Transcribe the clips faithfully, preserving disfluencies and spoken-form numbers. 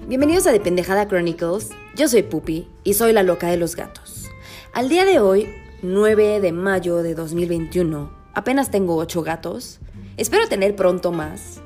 Bienvenidos a The Pendejada Chronicles, yo soy Pupi y soy la loca de los gatos. Al día de hoy, nueve de mayo de dos mil veintiuno, apenas tengo ocho gatos, espero tener pronto más.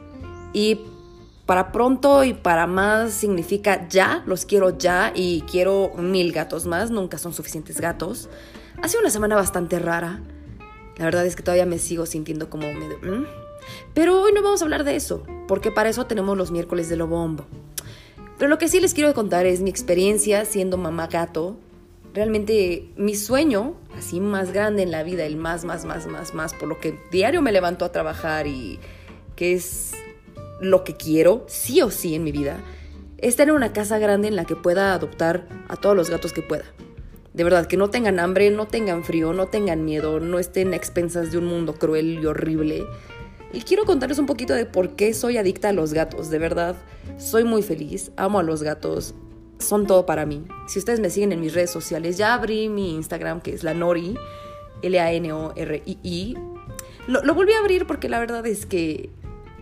Y para pronto y para más significa ya, los quiero ya y quiero mil gatos más, nunca son suficientes gatos. Ha sido una semana bastante rara, la verdad es que todavía me sigo sintiendo como medio... ¿Mm? Pero hoy no vamos a hablar de eso, porque para eso tenemos los miércoles de Lobombo. Pero lo que sí les quiero contar es mi experiencia siendo mamá gato. Realmente mi sueño, así más grande en la vida, el más, más, más, más, más, por lo que diario me levanto a trabajar y que es lo que quiero, sí o sí en mi vida, es tener una casa grande en la que pueda adoptar a todos los gatos que pueda. De verdad, que no tengan hambre, no tengan frío, no tengan miedo, no estén a expensas de un mundo cruel y horrible. Y quiero contarles un poquito de por qué soy adicta a los gatos. De verdad, soy muy feliz, amo a los gatos, son todo para mí. Si ustedes me siguen en mis redes sociales, ya abrí mi Instagram, que es la Nori, L A N O R I I. Lo, lo volví a abrir porque la verdad es que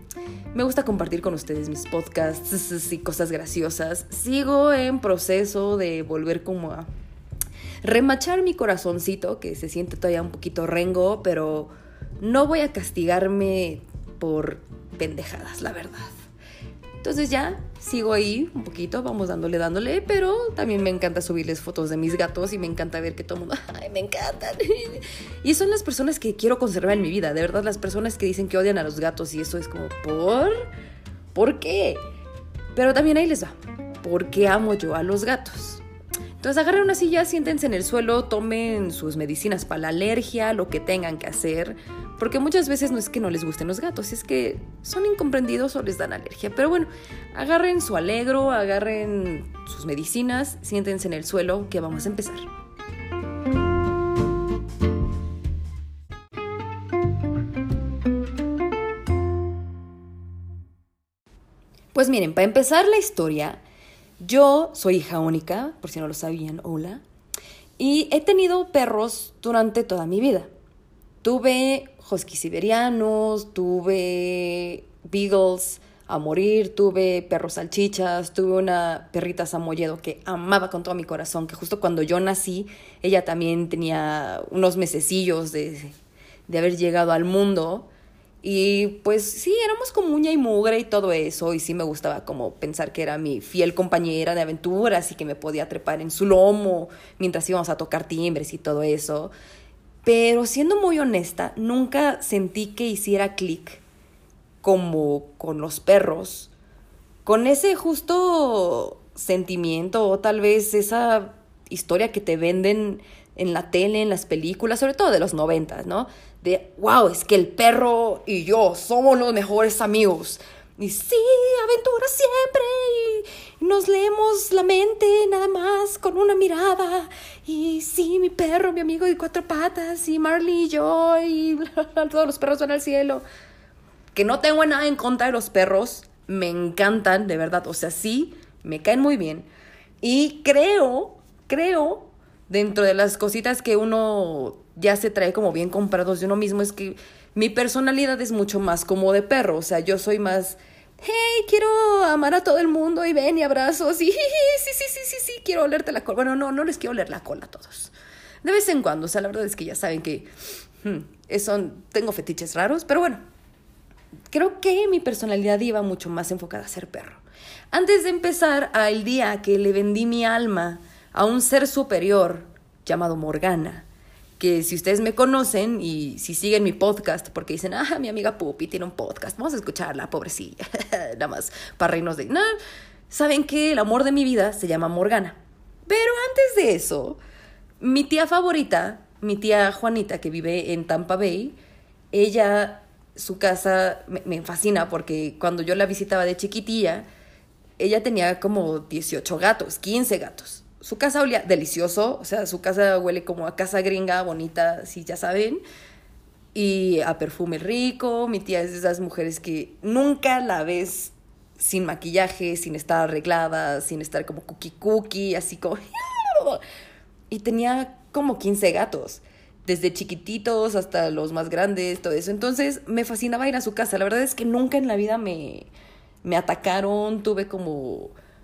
me gusta compartir con ustedes mis podcasts y cosas graciosas. Sigo en proceso de volver como a remachar mi corazoncito, que se siente todavía un poquito rengo, pero no voy a castigarme por pendejadas, la verdad. Entonces ya, sigo ahí un poquito, vamos dándole, dándole, pero también me encanta subirles fotos de mis gatos y me encanta ver que todo el mundo, ¡ay, me encantan! Y son las personas que quiero conservar en mi vida, de verdad, las personas que dicen que odian a los gatos y eso es como, ¿por? ¿Por qué? Pero también ahí les va, ¿por qué amo yo a los gatos? Entonces agarren una silla, siéntense en el suelo, tomen sus medicinas para la alergia, lo que tengan que hacer, porque muchas veces no es que no les gusten los gatos, es que son incomprendidos o les dan alergia. Pero bueno, agarren su alegro, agarren sus medicinas, siéntense en el suelo, que vamos a empezar. Pues miren, para empezar la historia, yo soy hija única, por si no lo sabían, hola, y he tenido perros durante toda mi vida. Tuve huskies siberianos, tuve beagles a morir, tuve perros salchichas, tuve una perrita samoyedo que amaba con todo mi corazón, que justo cuando yo nací, ella también tenía unos mesecillos de, de haber llegado al mundo. Y pues sí, éramos como uña y mugre y todo eso, y sí me gustaba como pensar que era mi fiel compañera de aventuras y que me podía trepar en su lomo mientras íbamos a tocar timbres y todo eso. Pero siendo muy honesta, nunca sentí que hiciera clic como con los perros, con ese justo sentimiento o tal vez esa historia que te venden en la tele, en las películas, sobre todo de los noventas, ¿no? De, wow, es que el perro y yo somos los mejores amigos. Y sí, aventura siempre. Y nos leemos la mente nada más con una mirada. Y sí, mi perro, mi amigo de cuatro patas. Y Marley y yo. Y todos los perros van al cielo. Que no tengo nada en contra de los perros. Me encantan, de verdad. O sea, sí, me caen muy bien. Y creo, creo... dentro de las cositas que uno ya se trae como bien comprados de uno mismo, es que mi personalidad es mucho más como de perro. O sea, yo soy más, hey, quiero amar a todo el mundo y ven y abrazos y sí, sí, sí, sí, sí, sí, quiero olerte la cola. Bueno, no, no les quiero oler la cola a todos. De vez en cuando, o sea, la verdad es que ya saben que hmm, son, tengo fetiches raros, pero bueno, creo que mi personalidad iba mucho más enfocada a ser perro. Antes de empezar al día que le vendí mi alma a un ser superior llamado Morgana, que si ustedes me conocen y si siguen mi podcast, porque dicen, ah, mi amiga Pupi tiene un podcast, vamos a escucharla, pobrecilla, nada más para reírnos de... No, saben que el amor de mi vida se llama Morgana. Pero antes de eso, mi tía favorita, mi tía Juanita, que vive en Tampa Bay, ella, su casa me, me fascina porque cuando yo la visitaba de chiquitilla, ella tenía como dieciocho gatos, quince gatos. Su casa olía delicioso, o sea, su casa huele como a casa gringa, bonita, sí, ya saben, y a perfume rico. Mi tía es de esas mujeres que nunca la ves sin maquillaje, sin estar arreglada, sin estar como cookie cookie, así como... Y tenía como quince gatos, desde chiquititos hasta los más grandes, todo eso. Entonces me fascinaba ir a su casa. La verdad es que nunca en la vida me, me atacaron, tuve como...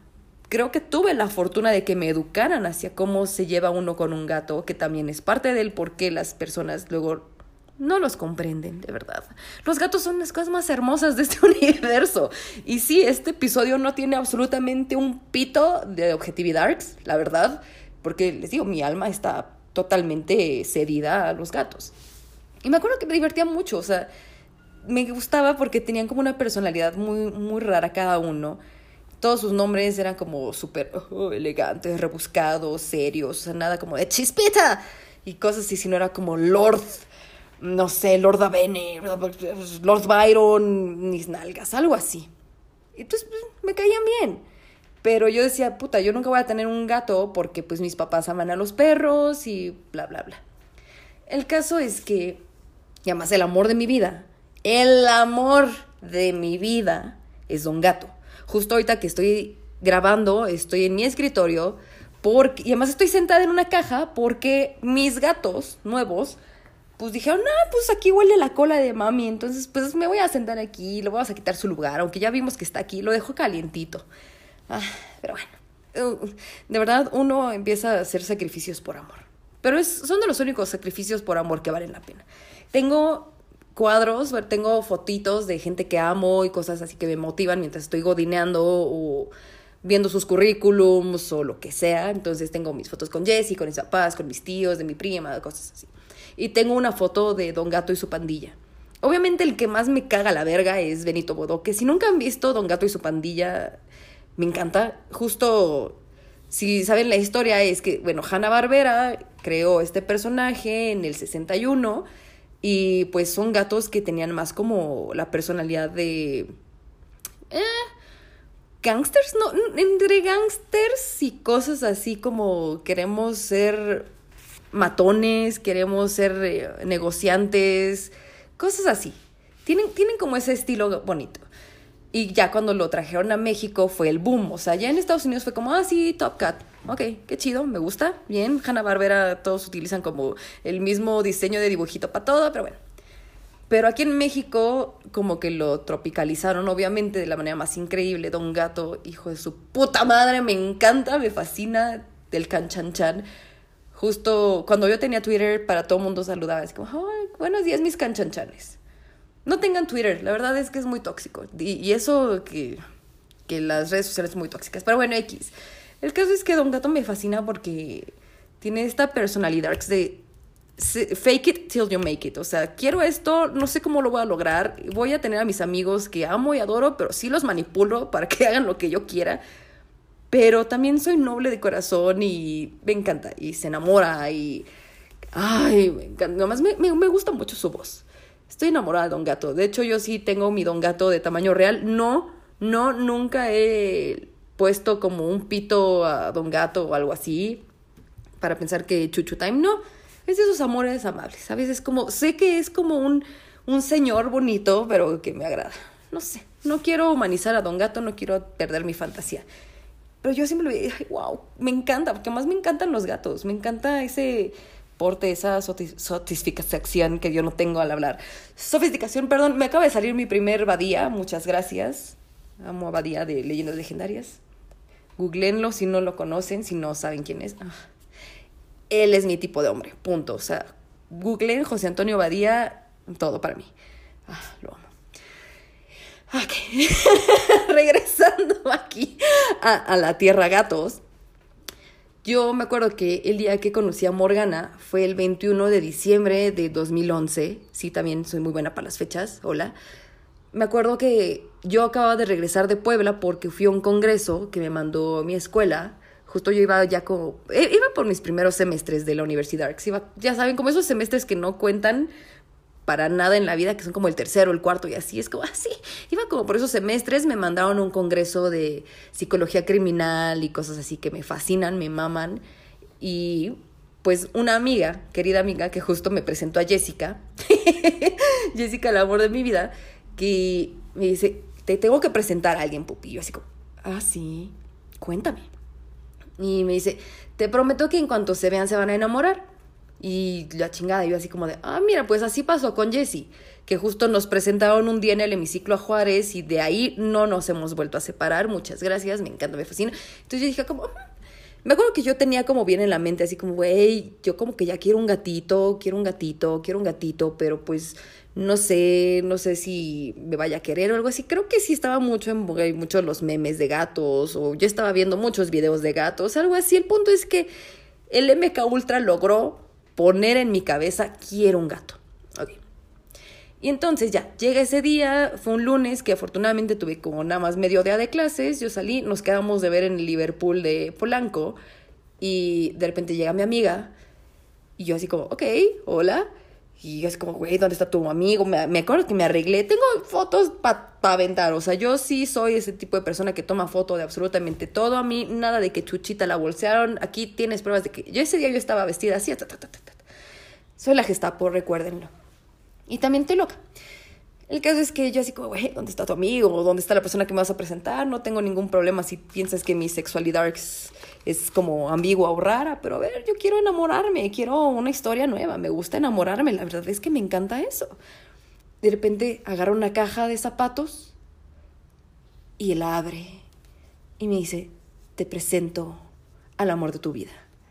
creo que tuve la fortuna de que me educaran hacia cómo se lleva uno con un gato, que también es parte del por qué las personas luego no los comprenden, de verdad. Los gatos son las cosas más hermosas de este universo. Y sí, este episodio no tiene absolutamente un pito de objetividad, la verdad, porque les digo, mi alma está totalmente cedida a los gatos. Y me acuerdo que me divertía mucho, o sea, me gustaba porque tenían como una personalidad muy, muy rara cada uno. Todos sus nombres eran como súper oh, elegantes, rebuscados, serios, o sea, nada como de chispita y cosas así, sino era como Lord, no sé, Lord Avene, Lord Byron, mis nalgas, algo así. Entonces pues, me caían bien. Pero yo decía, puta, yo nunca voy a tener un gato porque pues mis papás aman a los perros y bla, bla, bla. El caso es que, y además el amor de mi vida, el amor de mi vida es Don Gato. Justo ahorita que estoy grabando, estoy en mi escritorio porque, y además estoy sentada en una caja porque mis gatos nuevos pues dijeron, no, pues aquí huele la cola de mami, entonces pues me voy a sentar aquí, le vamos a quitar su lugar, aunque ya vimos que está aquí, lo dejo calientito. Ah, pero bueno, de verdad uno empieza a hacer sacrificios por amor. Pero es, son de los únicos sacrificios por amor que valen la pena. Tengo cuadros, tengo fotitos de gente que amo y cosas así que me motivan mientras estoy godineando o viendo sus currículums o lo que sea. Entonces tengo mis fotos con Jessie, con mis papás, con mis tíos, de mi prima, cosas así. Y tengo una foto de Don Gato y su pandilla. Obviamente el que más me caga la verga es Benito Bodoque. Si nunca han visto Don Gato y su pandilla, me encanta. Justo, si saben la historia, es que, bueno, Hanna-Barbera creó este personaje en el sesenta y uno y pues son gatos que tenían más como la personalidad de... Eh, gangsters, no, entre gangsters y cosas así como queremos ser matones, queremos ser eh, negociantes, cosas así. Tienen, tienen como ese estilo bonito. Y ya cuando lo trajeron a México fue el boom. O sea, ya en Estados Unidos fue como, ah, sí, Top Cat. Ok, qué chido, me gusta. Bien, Hanna-Barbera, todos utilizan como el mismo diseño de dibujito para todo, pero bueno. Pero aquí en México como que lo tropicalizaron, obviamente, de la manera más increíble. Don Gato, hijo de su puta madre, me encanta, me fascina del canchanchan. Justo cuando yo tenía Twitter, para todo el mundo saludaba, así como, ay, buenos días, mis canchanchanes. No tengan Twitter, la verdad es que es muy tóxico. Y, y eso que, que las redes sociales son muy tóxicas. Pero bueno, X. El caso es que Don Gato me fascina porque tiene esta personalidad de fake it till you make it. O sea, quiero esto, no sé cómo lo voy a lograr. Voy a tener a mis amigos que amo y adoro, pero sí los manipulo para que hagan lo que yo quiera. Pero también soy noble de corazón y me encanta. Y se enamora y... Ay, me encanta. Nomás me, me, me gusta mucho su voz. Estoy enamorada de Don Gato. De hecho, yo sí tengo mi Don Gato de tamaño real. No, no, nunca he puesto como un pito a Don Gato o algo así para pensar que Chuchu Time. No, es de esos amores amables, ¿sabes? Es como, sé que es como un, un señor bonito, pero que me agrada. No sé, no quiero humanizar a Don Gato, no quiero perder mi fantasía. Pero yo siempre lo veía, wow, me encanta, porque más me encantan los gatos. Me encanta ese porte, esa sofisticación que yo no tengo al hablar. Sofisticación, perdón, me acaba de salir mi primer Badía, muchas gracias. Amo a Badía de Leyendas Legendarias. Googleenlo si no lo conocen, si no saben quién es. Ah. Él es mi tipo de hombre, punto. O sea, googleen José Antonio Badía, todo para mí. Ah, lo amo. Ok, regresando aquí a, a la tierra gatos. Yo me acuerdo que el día que conocí a Morgana fue el veintiuno de diciembre de dos mil once. Sí, también soy muy buena para las fechas, hola. Me acuerdo que yo acababa de regresar de Puebla porque fui a un congreso que me mandó mi escuela. Justo yo iba ya como... Iba por mis primeros semestres de la universidad. Iba, ya saben, como esos semestres que no cuentan para nada en la vida, que son como el tercero, el cuarto y así. Es como así. Iba como por esos semestres, me mandaron a un congreso de psicología criminal y cosas así que me fascinan, me maman. Y pues una amiga, querida amiga, que justo me presentó a Jessica, Jessica, el amor de mi vida, que me dice, te tengo que presentar a alguien, pupi. Y yo así como, ah, sí, cuéntame. Y me dice, te prometo que en cuanto se vean se van a enamorar. Y la chingada, yo así como de, ah, mira, pues así pasó con Jessie, que justo nos presentaron un día en el hemiciclo a Juárez y de ahí no nos hemos vuelto a separar. Muchas gracias, me encanta, me fascina. Entonces yo dije como, me acuerdo que yo tenía como bien en la mente así como, güey, yo como que ya quiero un gatito, quiero un gatito, quiero un gatito, pero pues no sé, no sé si me vaya a querer o algo así. Creo que sí estaba mucho en boga y muchos los memes de gatos, o yo estaba viendo muchos videos de gatos, algo así. El punto es que el M K Ultra logró poner en mi cabeza, quiero un gato. Ok. Y entonces ya, llega ese día, fue un lunes que afortunadamente tuve como nada más medio día de clases, yo salí, nos quedamos de ver en el Liverpool de Polanco y de repente llega mi amiga y yo así como, ok, hola. Y yo así como, güey, ¿dónde está tu amigo? Me, me acuerdo que me arreglé, tengo fotos para pa aventar, o sea, yo sí soy ese tipo de persona que toma foto de absolutamente todo. A mí nada de que Chuchita la bolsearon, aquí tienes pruebas de que yo ese día yo estaba vestida así, ta, ta, ta, ta, ta. Soy la Gestapo, recuérdenlo. Y también estoy loca. El caso es que yo así como, güey, ¿dónde está tu amigo? ¿Dónde está la persona que me vas a presentar? No tengo ningún problema si piensas que mi sexualidad es, es como ambigua o rara, pero a ver, yo quiero enamorarme, quiero una historia nueva, me gusta enamorarme, la verdad es que me encanta eso. De repente agarra una caja de zapatos y él la abre y me dice, te presento al amor de tu vida.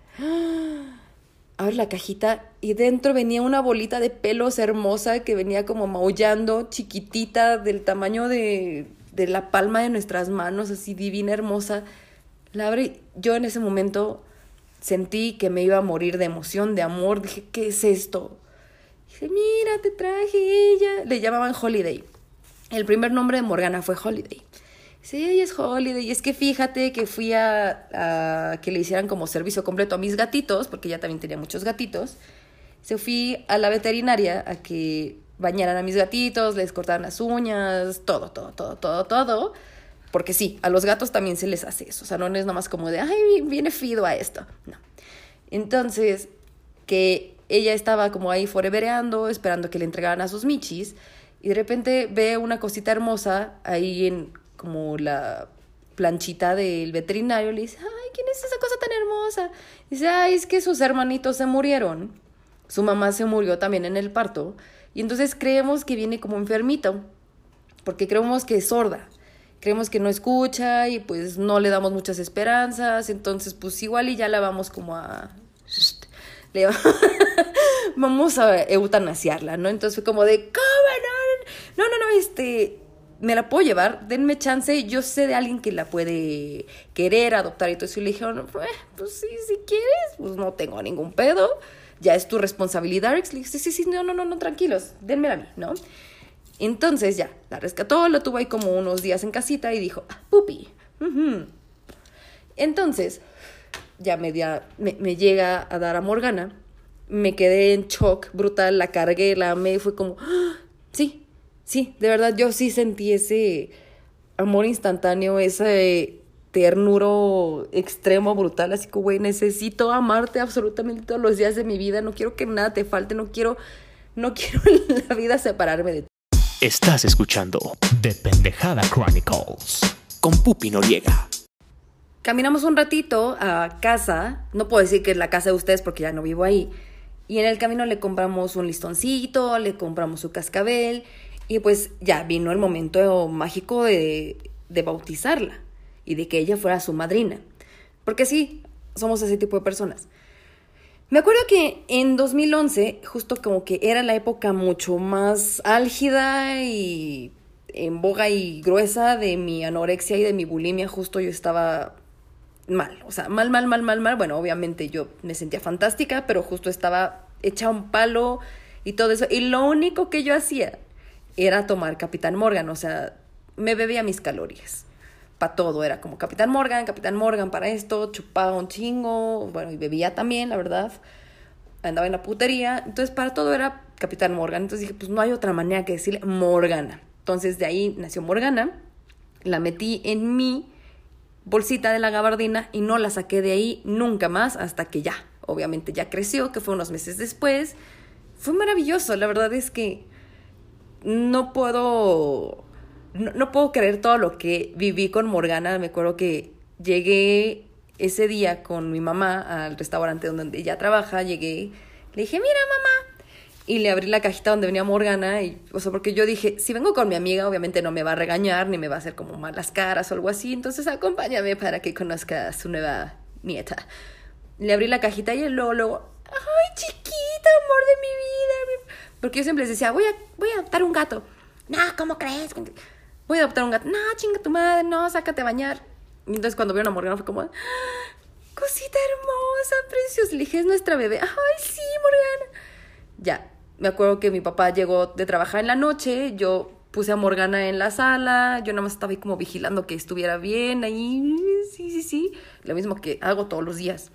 Abre la cajita y dentro venía una bolita de pelos hermosa que venía como maullando, chiquitita, del tamaño de, de la palma de nuestras manos, así divina, hermosa. La abre y yo en ese momento sentí que me iba a morir de emoción, de amor. Dije, ¿qué es esto? Dije, mira, te traje ella. Le llamaban Holiday. El primer nombre de Morgana fue Holiday. Sí, ella es Holiday. Y es que fíjate que fui a, a que le hicieran como servicio completo a mis gatitos, porque ella también tenía muchos gatitos. Se fui a la veterinaria a que bañaran a mis gatitos, les cortaran las uñas, todo, todo, todo, todo, todo. Porque sí, a los gatos también se les hace eso. O sea, no es nada más como de, ay, viene Fido a esto. No. Entonces, que ella estaba como ahí forevereando, esperando que le entregaran a sus michis. Y de repente ve una cosita hermosa ahí en como la planchita del veterinario. Le dice, ay, ¿quién es esa cosa tan hermosa? Dice, ay, es que sus hermanitos se murieron. Su mamá se murió también en el parto. Y entonces creemos que viene como enfermito, porque creemos que es sorda. Creemos que no escucha y pues no le damos muchas esperanzas. Entonces pues igual y ya la vamos como a... Le vamos a eutanasiarla, ¿no? Entonces fue como de, ¿cómo no? No, no, no, este... me la puedo llevar, denme chance, yo sé de alguien que la puede querer, adoptar y todo eso. Y le dijeron, eh, pues sí, si quieres, pues no tengo ningún pedo, ya es tu responsabilidad. Le dije, sí, sí, sí, no, no, no, no, tranquilos, denmela a mí, ¿no? Entonces ya, la rescató, lo tuvo ahí como unos días en casita y dijo, ah, pupi. Uh-huh. Entonces, ya media, me, me llega a dar a Morgana, me quedé en shock brutal, la cargué, la amé, fue como, ¡ah! Sí, sí, de verdad yo sí sentí ese amor instantáneo, ese ternuro extremo, brutal, así que güey, necesito amarte absolutamente todos los días de mi vida, no quiero que nada te falte, no quiero, no quiero en la vida separarme de ti. Estás escuchando The Pendejada Chronicles con Pupi Noriega. Caminamos un ratito a casa, no puedo decir que es la casa de ustedes porque ya no vivo ahí, y en el camino le compramos un listoncito, le compramos su cascabel. Y pues ya vino el momento mágico de, de bautizarla y de que ella fuera su madrina. Porque sí, somos ese tipo de personas. Me acuerdo que en dos mil once, justo como que era la época mucho más álgida y en boga y gruesa de mi anorexia y de mi bulimia, justo yo estaba mal. O sea, mal, mal, mal, mal, mal. Bueno, obviamente yo me sentía fantástica, pero justo estaba hecha un palo y todo eso. Y lo único que yo hacía era tomar Capitán Morgan, o sea, me bebía mis calorías. Para todo, era como Capitán Morgan, Capitán Morgan para esto, chupaba un chingo, bueno, y bebía también, la verdad. Andaba en la putería, entonces para todo era Capitán Morgan. Entonces dije, pues no hay otra manera que decirle Morgana. Entonces de ahí nació Morgana, la metí en mi bolsita de la gabardina y no la saqué de ahí nunca más hasta que ya, obviamente ya creció, que fue unos meses después. Fue maravilloso, la verdad es que no puedo, no, no puedo creer todo lo que viví con Morgana. Me acuerdo que llegué ese día con mi mamá al restaurante donde ella trabaja, llegué Le dije, mira, mamá. Y le abrí la cajita donde venía Morgana. Y, o sea, porque yo dije, si vengo con mi amiga, obviamente no me va a regañar, ni me va a hacer como malas caras o algo así. Entonces, acompáñame para que conozca a su nueva nieta. Le abrí la cajita y él luego, luego, ay, chiquita, amor de mi vida. Porque yo siempre les decía, voy a, voy a adoptar un gato. No, ¿cómo crees? Voy a adoptar un gato. No, chinga tu madre, no, sácate a bañar. Y entonces cuando vieron a Morgana fue como, ¡ah, cosita hermosa, preciosa! Le dije, es nuestra bebé. Ay, sí, Morgana. Ya, me acuerdo que mi papá llegó de trabajar en la noche, yo puse a Morgana en la sala, yo nada más estaba ahí como vigilando que estuviera bien ahí, sí, sí, sí, lo mismo que hago todos los días.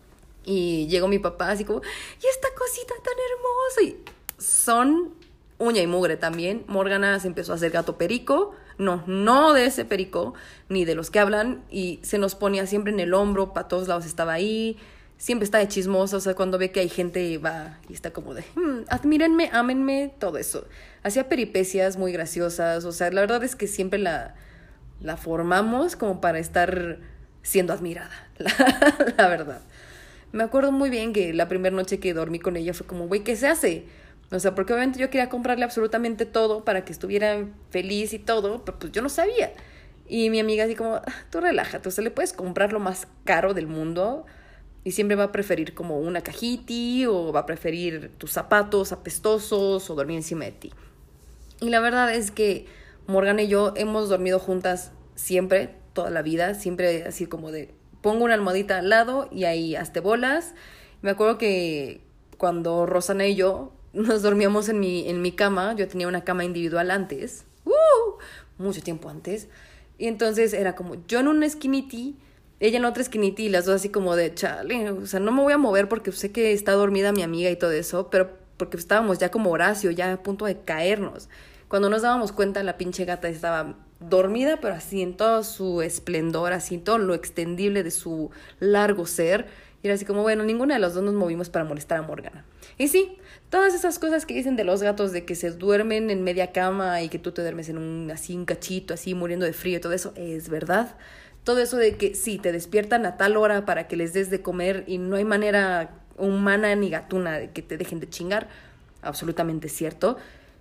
Y llegó mi papá así como, ¡y esta cosita tan hermosa! Y son uña y mugre también. Morgana se empezó a hacer gato perico, no, no de ese perico, ni de los que hablan, y se nos ponía siempre en el hombro, para todos lados estaba ahí, siempre está de chismosa, o sea, cuando ve que hay gente va y está como de, hmm, admírenme, ámenme, todo eso. Hacía peripecias muy graciosas, o sea, la verdad es que siempre la, la formamos como para estar siendo admirada, la, la verdad. Me acuerdo muy bien que la primera noche que dormí con ella fue como, güey, ¿qué se hace? O sea, porque obviamente yo quería comprarle absolutamente todo para que estuviera feliz y todo, pero pues yo no sabía. Y mi amiga así como, tú relájate, o sea, le puedes comprar lo más caro del mundo y siempre va a preferir como una cajiti o va a preferir tus zapatos apestosos o dormir encima de ti. Y la verdad es que Morgana y yo hemos dormido juntas siempre, toda la vida, siempre así como de, pongo una almohadita al lado y ahí hazte bolas. Me acuerdo que cuando Rosana y yo nos dormíamos en mi, en mi cama, yo tenía una cama individual antes, ¡uh! mucho tiempo antes, y entonces era como yo en una esquiniti, ella en otra esquiniti, y las dos así como de chale, o sea, no me voy a mover porque sé que está dormida mi amiga y todo eso, pero porque estábamos ya como Horacio, ya a punto de caernos. Cuando nos dábamos cuenta, la pinche gata estaba dormida, pero así en todo su esplendor, así en todo lo extendible de su largo ser. Y era así como, bueno, ninguna de las dos nos movimos para molestar a Morgana. Y sí, todas esas cosas que dicen de los gatos, de que se duermen en media cama y que tú te duermes en un, así, un cachito, así, muriendo de frío y todo eso, es verdad. Todo eso de que sí, te despiertan a tal hora para que les des de comer y no hay manera humana ni gatuna de que te dejen de chingar, absolutamente cierto.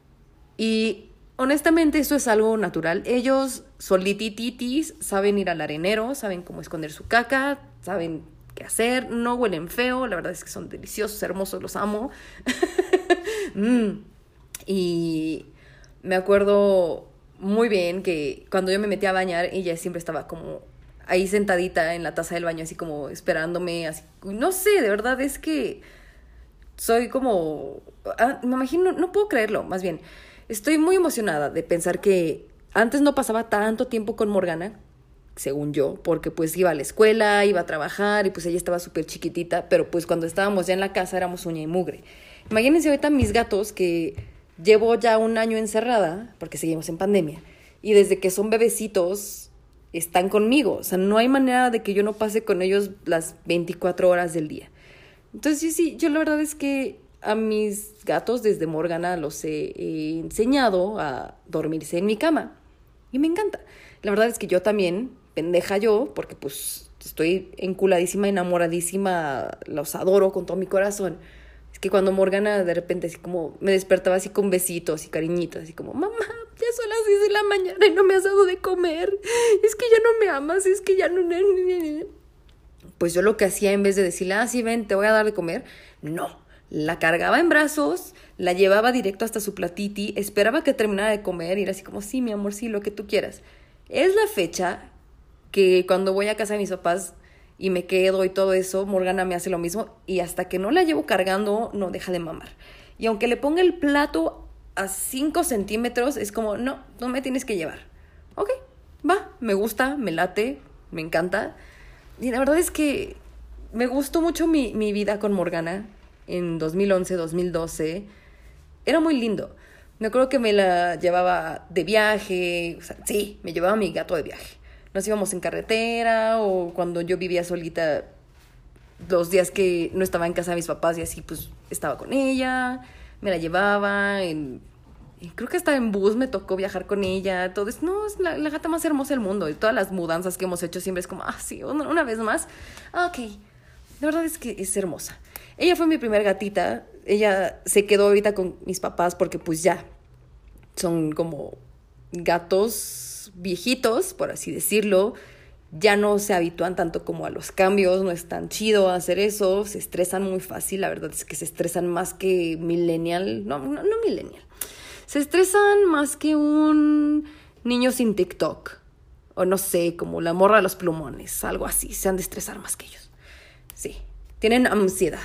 Y honestamente eso es algo natural. Ellos solitititis saben ir al arenero, saben cómo esconder su caca, saben qué hacer, no huelen feo, la verdad es que son deliciosos, hermosos, los amo. mm. Y me acuerdo muy bien que cuando yo me metía a bañar, ella siempre estaba como ahí sentadita en la taza del baño, así como esperándome, así, no sé, de verdad es que soy como, ah, me imagino, no puedo creerlo, más bien, estoy muy emocionada de pensar que antes no pasaba tanto tiempo con Morgana, según yo, porque pues iba a la escuela, iba a trabajar y pues ella estaba súper chiquitita, pero pues cuando estábamos ya en la casa éramos uña y mugre. Imagínense ahorita mis gatos que llevo ya un año encerrada, porque seguimos en pandemia, y desde que son bebecitos están conmigo, o sea, no hay manera de que yo no pase con ellos las veinticuatro horas del día. Entonces sí, sí, yo la verdad es que a mis gatos desde Morgana los he, he enseñado a dormirse en mi cama y me encanta. La verdad es que yo también, pendeja yo, porque pues estoy enculadísima, enamoradísima, los adoro con todo mi corazón. Es que cuando Morgana de repente así como me despertaba así con besitos y cariñitos, así como, mamá, ya son las diez de la mañana y no me has dado de comer, es que ya no me amas, es que ya no... Pues yo lo que hacía en vez de decirle, ah, sí, ven, te voy a dar de comer, no. La cargaba en brazos, la llevaba directo hasta su platiti, esperaba que terminara de comer y era así como, sí, mi amor, sí, lo que tú quieras. Es la fecha que cuando voy a casa de mis papás y me quedo y todo eso, Morgana me hace lo mismo y hasta que no la llevo cargando no deja de mamar. Y aunque le ponga el plato a cinco centímetros, es como, no, no me tienes que llevar. Ok, va, me gusta, me late, me encanta. Y la verdad es que me gustó mucho mi, mi vida con Morgana en dos mil once, dos mil doce. Era muy lindo. Me acuerdo que me la llevaba de viaje, o sea, sí, me llevaba a mi gato de viaje. Nos íbamos en carretera o cuando yo vivía solita, los días que no estaba en casa de mis papás y así, pues estaba con ella, me la llevaba, en, y creo que hasta en bus me tocó viajar con ella, todo eso. No, es la, la gata más hermosa del mundo y todas las mudanzas que hemos hecho siempre es como, ah, sí, una, una vez más, ah, ok, la verdad es que es hermosa. Ella fue mi primer gatita, ella se quedó ahorita con mis papás porque pues ya son como gatos viejitos, por así decirlo. Ya no se habitúan tanto como a los cambios, no es tan chido hacer eso, se estresan muy fácil, la verdad es que se estresan más que millennial, no, no, no millennial, se estresan más que un niño sin TikTok, o no sé, como la morra de los plumones, algo así, se han de estresar más que ellos. Sí, tienen ansiedad.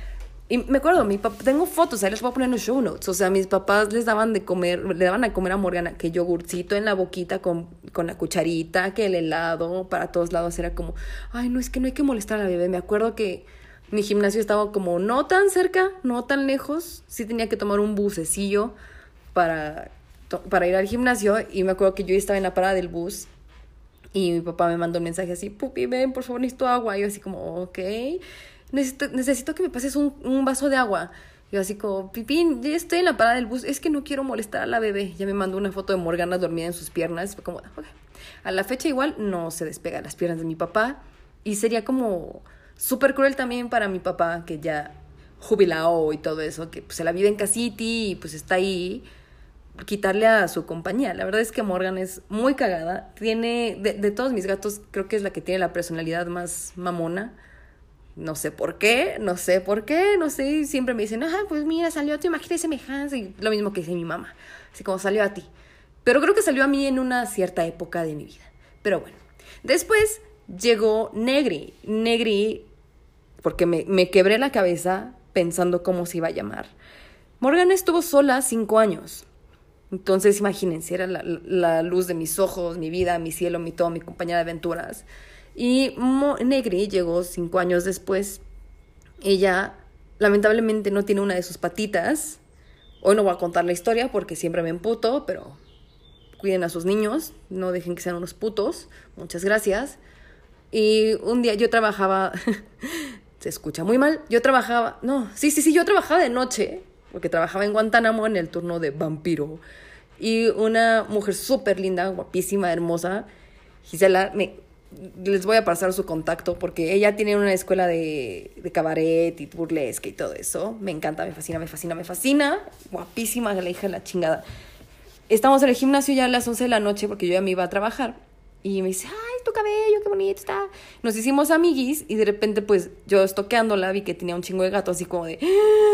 Y me acuerdo, mi papá, tengo fotos, ahí les voy a poner en los show notes. O sea, mis papás les daban de comer, le daban a comer a Morgana que yogurcito en la boquita con, con la cucharita, que el helado, para todos lados era como, ay, no, es que no hay que molestar a la bebé. Me acuerdo que mi gimnasio estaba como no tan cerca, no tan lejos. Sí tenía que tomar un bucecillo para, para ir al gimnasio. Y me acuerdo que yo estaba en la parada del bus y mi papá me mandó un mensaje así, pupi, ven, por favor, necesito agua. Y yo así como, ok. Necesito, necesito que me pases un, un vaso de agua. Yo así como, Pipín, ya estoy en la parada del bus, es que no quiero molestar a la bebé. Ya me mandó una foto de Morgana dormida en sus piernas. Fue como, okay. A la fecha igual no se despega las piernas de mi papá. Y sería como súper cruel también para mi papá, que ya jubilado y todo eso, que pues se la vive en casiti y pues está ahí, quitarle a su compañía. La verdad es que Morgan es muy cagada. Tiene, de, de todos mis gatos, creo que es la que tiene la personalidad más mamona. No sé por qué, no sé por qué, no sé, siempre me dicen, ajá, pues mira, salió a tu imagen de semejanza, y lo mismo que dice mi mamá, así como salió a ti. Pero creo que salió a mí en una cierta época de mi vida. Pero bueno, después llegó Negri, Negri, porque me, me quebré la cabeza pensando cómo se iba a llamar. Morgana estuvo sola cinco años. Entonces, imagínense, era la, la luz de mis ojos, mi vida, mi cielo, mi todo, mi compañera de aventuras. Y Mo- Negri llegó cinco años después. Ella, lamentablemente, no tiene una de sus patitas. Hoy no voy a contar la historia porque siempre me emputo, pero cuiden a sus niños, no dejen que sean unos putos. Muchas gracias. Y un día yo trabajaba... se escucha muy mal. Yo trabajaba... No, sí, sí, sí, yo trabajaba de noche, porque trabajaba en Guantánamo en el turno de vampiro. Y una mujer súper linda, guapísima, hermosa, Gisela, me... les voy a pasar su contacto porque ella tiene una escuela de, de cabaret y burlesque y todo eso. Me encanta, me fascina, me fascina, me fascina. Guapísima, la hija de la chingada. Estamos en el gimnasio ya a las once de la noche porque yo ya me iba a trabajar. Y me dice, ay, tu cabello, qué bonito está. Nos hicimos amiguis y de repente pues yo estoqueándola vi que tenía un chingo de gato así como de...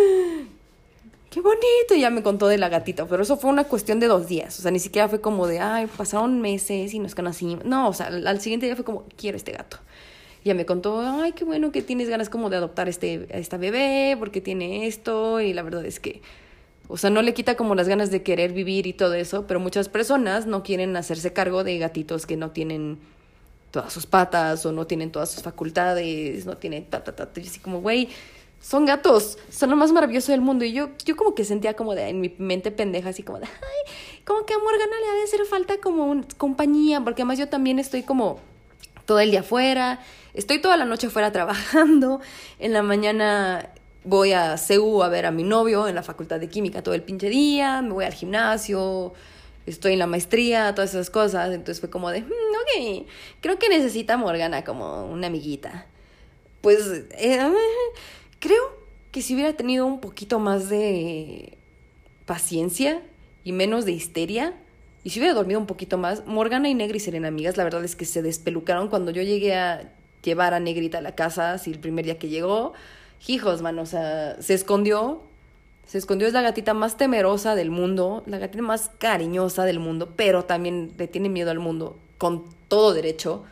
¡qué bonito! Y ya me contó de la gatita, pero eso fue una cuestión de dos días. O sea, ni siquiera fue como de, ay, pasaron meses y nos conocimos. No, o sea, al, al siguiente día fue como, quiero este gato. Y ya me contó, ay, qué bueno que tienes ganas como de adoptar este, a esta bebé, porque tiene esto. Y la verdad es que, o sea, no le quita como las ganas de querer vivir y todo eso, pero muchas personas no quieren hacerse cargo de gatitos que no tienen todas sus patas o no tienen todas sus facultades, no tienen ta, ta, ta. Y así como, güey... son gatos, son lo más maravilloso del mundo. Y yo, yo como que sentía como de, en mi mente pendeja, así como de, ay, como que a Morgana le ha de hacer falta como una compañía, porque además yo también estoy como todo el día afuera, estoy toda la noche afuera trabajando, en la mañana voy a C U a ver a mi novio en la facultad de química todo el pinche día, me voy al gimnasio, estoy en la maestría, todas esas cosas. Entonces fue como de, hmm, ok, creo que necesita a Morgana como una amiguita. Pues... Eh, creo que si hubiera tenido un poquito más de paciencia y menos de histeria, y si hubiera dormido un poquito más, Morgana y Negri serían amigas. La verdad es que se despelucaron cuando yo llegué a llevar a Negrita a la casa, así el primer día que llegó. Hijos, man, o sea, se escondió. Se escondió, es la gatita más temerosa del mundo, la gatita más cariñosa del mundo, pero también le tiene miedo al mundo, con todo derecho.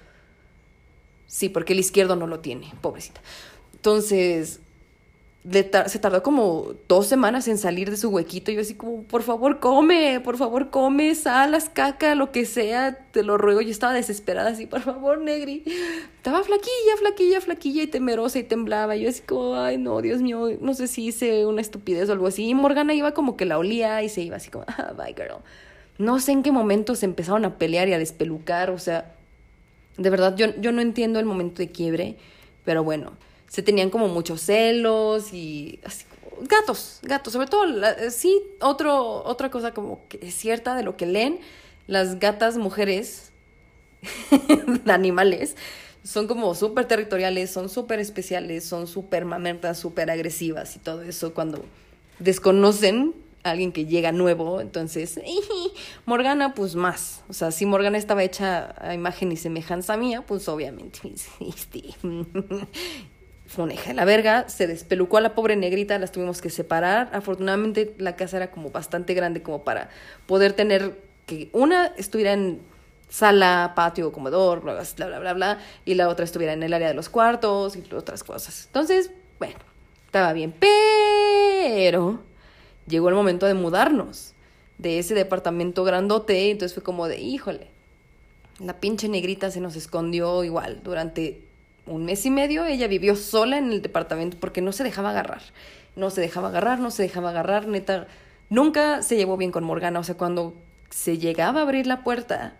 Sí, porque el izquierdo no lo tiene, pobrecita. Entonces... tar- se tardó como dos semanas en salir de su huequito. Y yo así como, por favor, come, por favor, come, sal, haz caca, lo que sea, te lo ruego. Yo estaba desesperada así, por favor, Negri. Estaba flaquilla, flaquilla, flaquilla y temerosa y temblaba. Y yo así como, ay, no, Dios mío, no sé si hice una estupidez o algo así. Y Morgana iba como que la olía y se iba así como, ah, bye, girl. No sé en qué momento se empezaron a pelear y a despelucar. O sea, de verdad, yo, yo no entiendo el momento de quiebre, pero bueno... se tenían como muchos celos y así como gatos, gatos, sobre todo, la, sí, otro, otra cosa como que es cierta de lo que leen, las gatas mujeres animales son como súper territoriales, son súper especiales, son súper mamertas, súper agresivas y todo eso cuando desconocen a alguien que llega nuevo. Entonces, Morgana, pues más. O sea, si Morgana estaba hecha a imagen y semejanza mía, pues obviamente este, fue una hija de la verga. Se despelucó a la pobre negrita, las tuvimos que separar. Afortunadamente la casa era como bastante grande como para poder tener que una estuviera en sala, patio, comedor, bla, bla, bla, bla, bla, y la otra estuviera en el área de los cuartos y otras cosas. Entonces, bueno, estaba bien, pero llegó el momento de mudarnos de ese departamento grandote. Entonces fue como de, híjole, la pinche negrita se nos escondió igual durante un mes y medio. Ella vivió sola en el departamento porque no se dejaba agarrar, no se dejaba agarrar, no se dejaba agarrar, neta, nunca se llevó bien con Morgana. O sea, cuando se llegaba a abrir la puerta,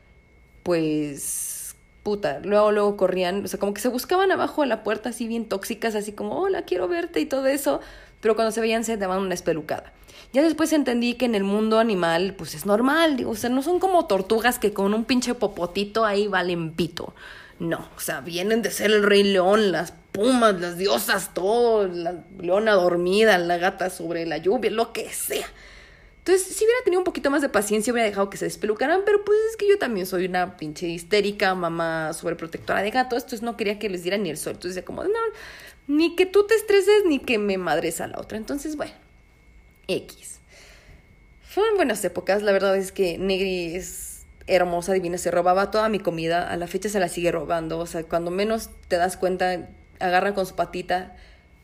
pues, puta, luego, luego corrían, o sea, como que se buscaban abajo de la puerta así bien tóxicas, así como, hola, quiero verte y todo eso, pero cuando se veían se daban una espelucada. Ya después entendí que en el mundo animal, pues es normal, digo, o sea, no son como tortugas que con un pinche popotito ahí valen pito. No, o sea, vienen de ser el Rey León, las pumas, las diosas, todo, la leona dormida, la gata sobre la lluvia, lo que sea. Entonces, si hubiera tenido un poquito más de paciencia, hubiera dejado que se despelucaran, pero pues es que yo también soy una pinche histérica, mamá sobreprotectora de gatos, entonces no quería que les diera ni el sol. Entonces decía como, no, ni que tú te estreses, ni que me madres a la otra. Entonces, bueno, X. Fueron buenas épocas, la verdad es que Negri es hermosa, divina, se robaba toda mi comida, a la fecha se la sigue robando, o sea, cuando menos te das cuenta, agarra con su patita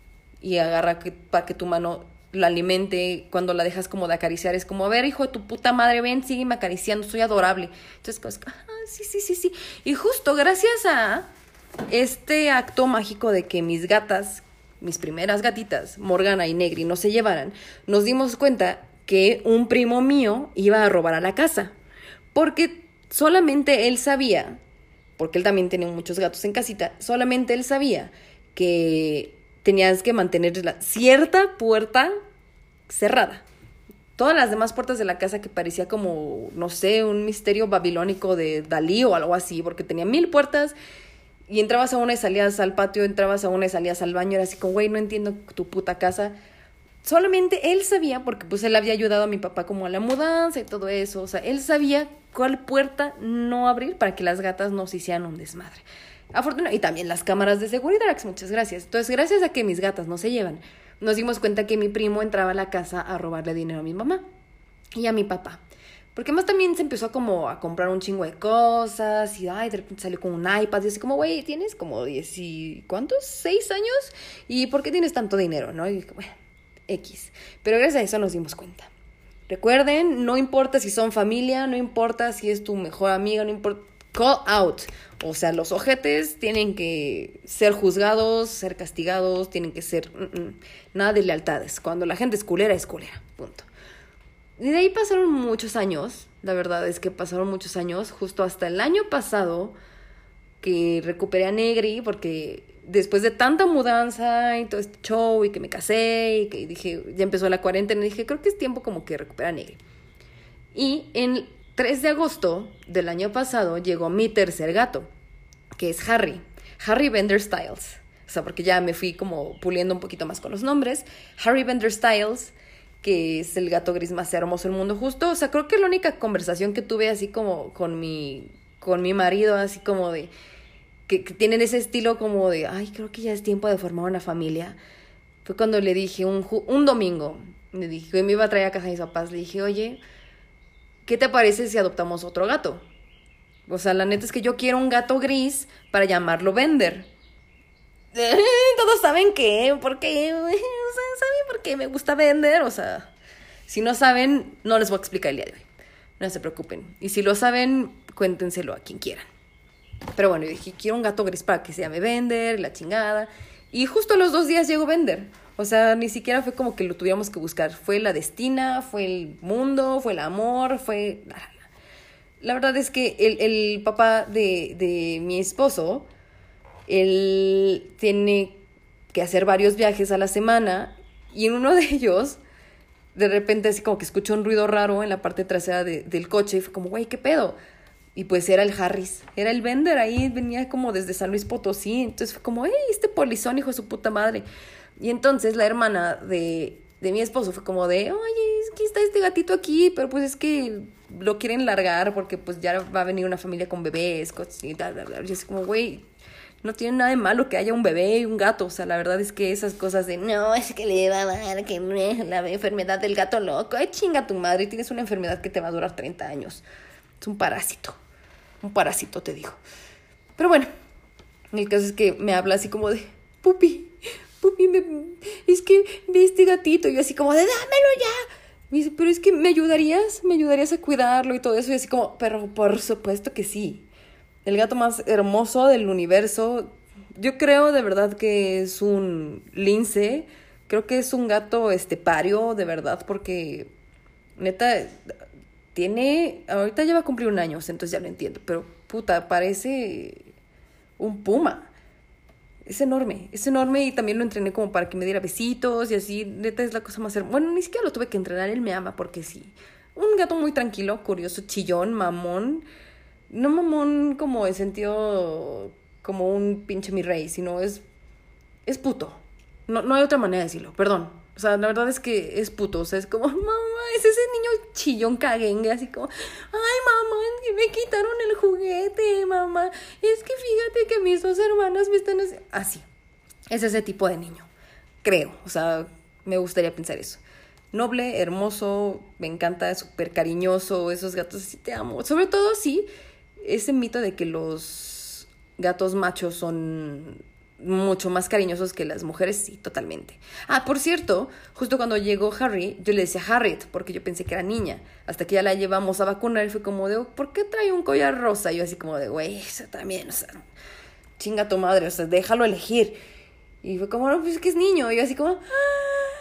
y agarra que, para que tu mano la alimente. Cuando la dejas como de acariciar, es como, a ver, hijo de tu puta madre, ven, sígueme acariciando, soy adorable. Entonces, pues, ah, sí, sí, sí, sí. Y justo gracias a este acto mágico de que mis gatas, mis primeras gatitas, Morgana y Negri, no se llevaran, nos dimos cuenta que un primo mío iba a robar a la casa. Porque solamente él sabía, porque él también tenía muchos gatos en casita, solamente él sabía que tenías que mantener la cierta puerta cerrada. Todas las demás puertas de la casa, que parecía como, no sé, un misterio babilónico de Dalí o algo así, porque tenía mil puertas y entrabas a una y salías al patio, entrabas a una y salías al baño. Era así como, güey, no entiendo tu puta casa. Solamente él sabía, porque pues él había ayudado a mi papá como a la mudanza y todo eso. O sea, él sabía cuál puerta no abrir para que las gatas no se hicieran un desmadre. Afortunadamente, y también las cámaras de seguridad, muchas gracias. Entonces, gracias a que mis gatas no se llevan, nos dimos cuenta que mi primo entraba a la casa a robarle dinero a mi mamá y a mi papá. Porque más también se empezó como a comprar un chingo de cosas y ay, de repente salió con un iPad y así como, güey, tienes como diez y ¿cuántos? ¿seis años? ¿Y por qué tienes tanto dinero? ¿No? Y dije, bueno, X. Pero gracias a eso nos dimos cuenta. Recuerden, no importa si son familia, no importa si es tu mejor amiga, no importa. Call out. O sea, los ojetes tienen que ser juzgados, ser castigados, tienen que ser mm, mm, nada de lealtades. Cuando la gente es culera, es culera. Punto. Y de ahí pasaron muchos años. La verdad es que pasaron muchos años. Justo hasta el año pasado que recuperé a Negri, porque después de tanta mudanza y todo este show y que me casé y que dije, ya empezó la cuarentena, dije, creo que es tiempo como que recuperar a Negri. Y en tres de agosto del año pasado llegó mi tercer gato, que es Harry, Harry Bender Styles. O sea, porque ya me fui como puliendo un poquito más con los nombres. Harry Bender Styles, que es el gato gris más hermoso del mundo justo. O sea, creo que la única conversación que tuve así como con mi, con mi marido, así como de, que, que tienen ese estilo como de, ay, creo que ya es tiempo de formar una familia, fue cuando le dije, un, un domingo, le dije, que me iba a traer a casa de mis papás, le dije, oye, ¿qué te parece si adoptamos otro gato? O sea, la neta es que yo quiero un gato gris para llamarlo Bender. Todos saben qué, por qué, o sea, ¿saben por qué me gusta Bender? O sea, si no saben, no les voy a explicar el día de hoy. No se preocupen. Y si lo saben, cuéntenselo a quien quieran. Pero bueno, yo dije, quiero un gato gris para que se llame Bender, la chingada. Y justo a los dos días llegó Bender. O sea, ni siquiera fue como que lo tuviéramos que buscar. Fue la destina, fue el mundo, fue el amor, fue... La verdad es que el, el papá de, de mi esposo, él tiene que hacer varios viajes a la semana y en uno de ellos, de repente así como que escuchó un ruido raro en la parte trasera de, del coche y fue como, güey, ¿qué pedo? Y pues era el Harris, era el Bender, ahí venía como desde San Luis Potosí. Entonces fue como, hey, este polizón, hijo de su puta madre. Y entonces la hermana de de mi esposo fue como de, oye, es que está este gatito aquí, pero pues es que lo quieren largar porque pues ya va a venir una familia con bebés, cosas y tal, bla, bla. Y es como, güey, no tiene nada de malo que haya un bebé y un gato. O sea, la verdad es que esas cosas de, no, es que le va a dar que la enfermedad del gato loco. Ay, chinga tu madre, tienes una enfermedad que te va a durar treinta años. Es un parásito. Un parásito, te digo. Pero bueno, el caso es que me habla así como de, Pupi, Pupi, me, es que ve este gatito. Y yo así como de, dámelo ya. Me dice, pero es que me ayudarías, me ayudarías a cuidarlo y todo eso. Y así como, pero por supuesto que sí. El gato más hermoso del universo. Yo creo de verdad que es un lince. Creo que es un gato estepario, de verdad, porque neta tiene, ahorita ya va a cumplir un año, entonces ya lo entiendo, pero puta, parece un puma. Es enorme, es enorme y también lo entrené como para que me diera besitos y así, neta es la cosa más hermosa. Bueno, ni siquiera lo tuve que entrenar, él me ama porque sí. Un gato muy tranquilo, curioso, chillón, mamón. No mamón como en sentido como un pinche mi rey, sino es, es puto. No, no hay otra manera de decirlo, perdón. O sea, la verdad es que es puto. O sea, es como, mamá, es ese niño chillón caguengue, así como, ay, mamá, es que me quitaron el juguete, mamá. Es que fíjate que mis dos hermanas me están haciendo... Así. Es ese tipo de niño. Creo. O sea, me gustaría pensar eso. Noble, hermoso, me encanta, súper cariñoso, esos gatos, sí te amo. Sobre todo, sí, ese mito de que los gatos machos son mucho más cariñosos que las mujeres, sí, totalmente. Ah, por cierto, justo cuando llegó Harry, yo le decía Harriet, porque yo pensé que era niña, hasta que ya la llevamos a vacunar y fue como de, ¿por qué trae un collar rosa? Y yo así como de, güey, eso también, o sea, chinga tu madre, o sea, déjalo elegir. Y fue como, no, pues es que es niño, y yo así como, ah.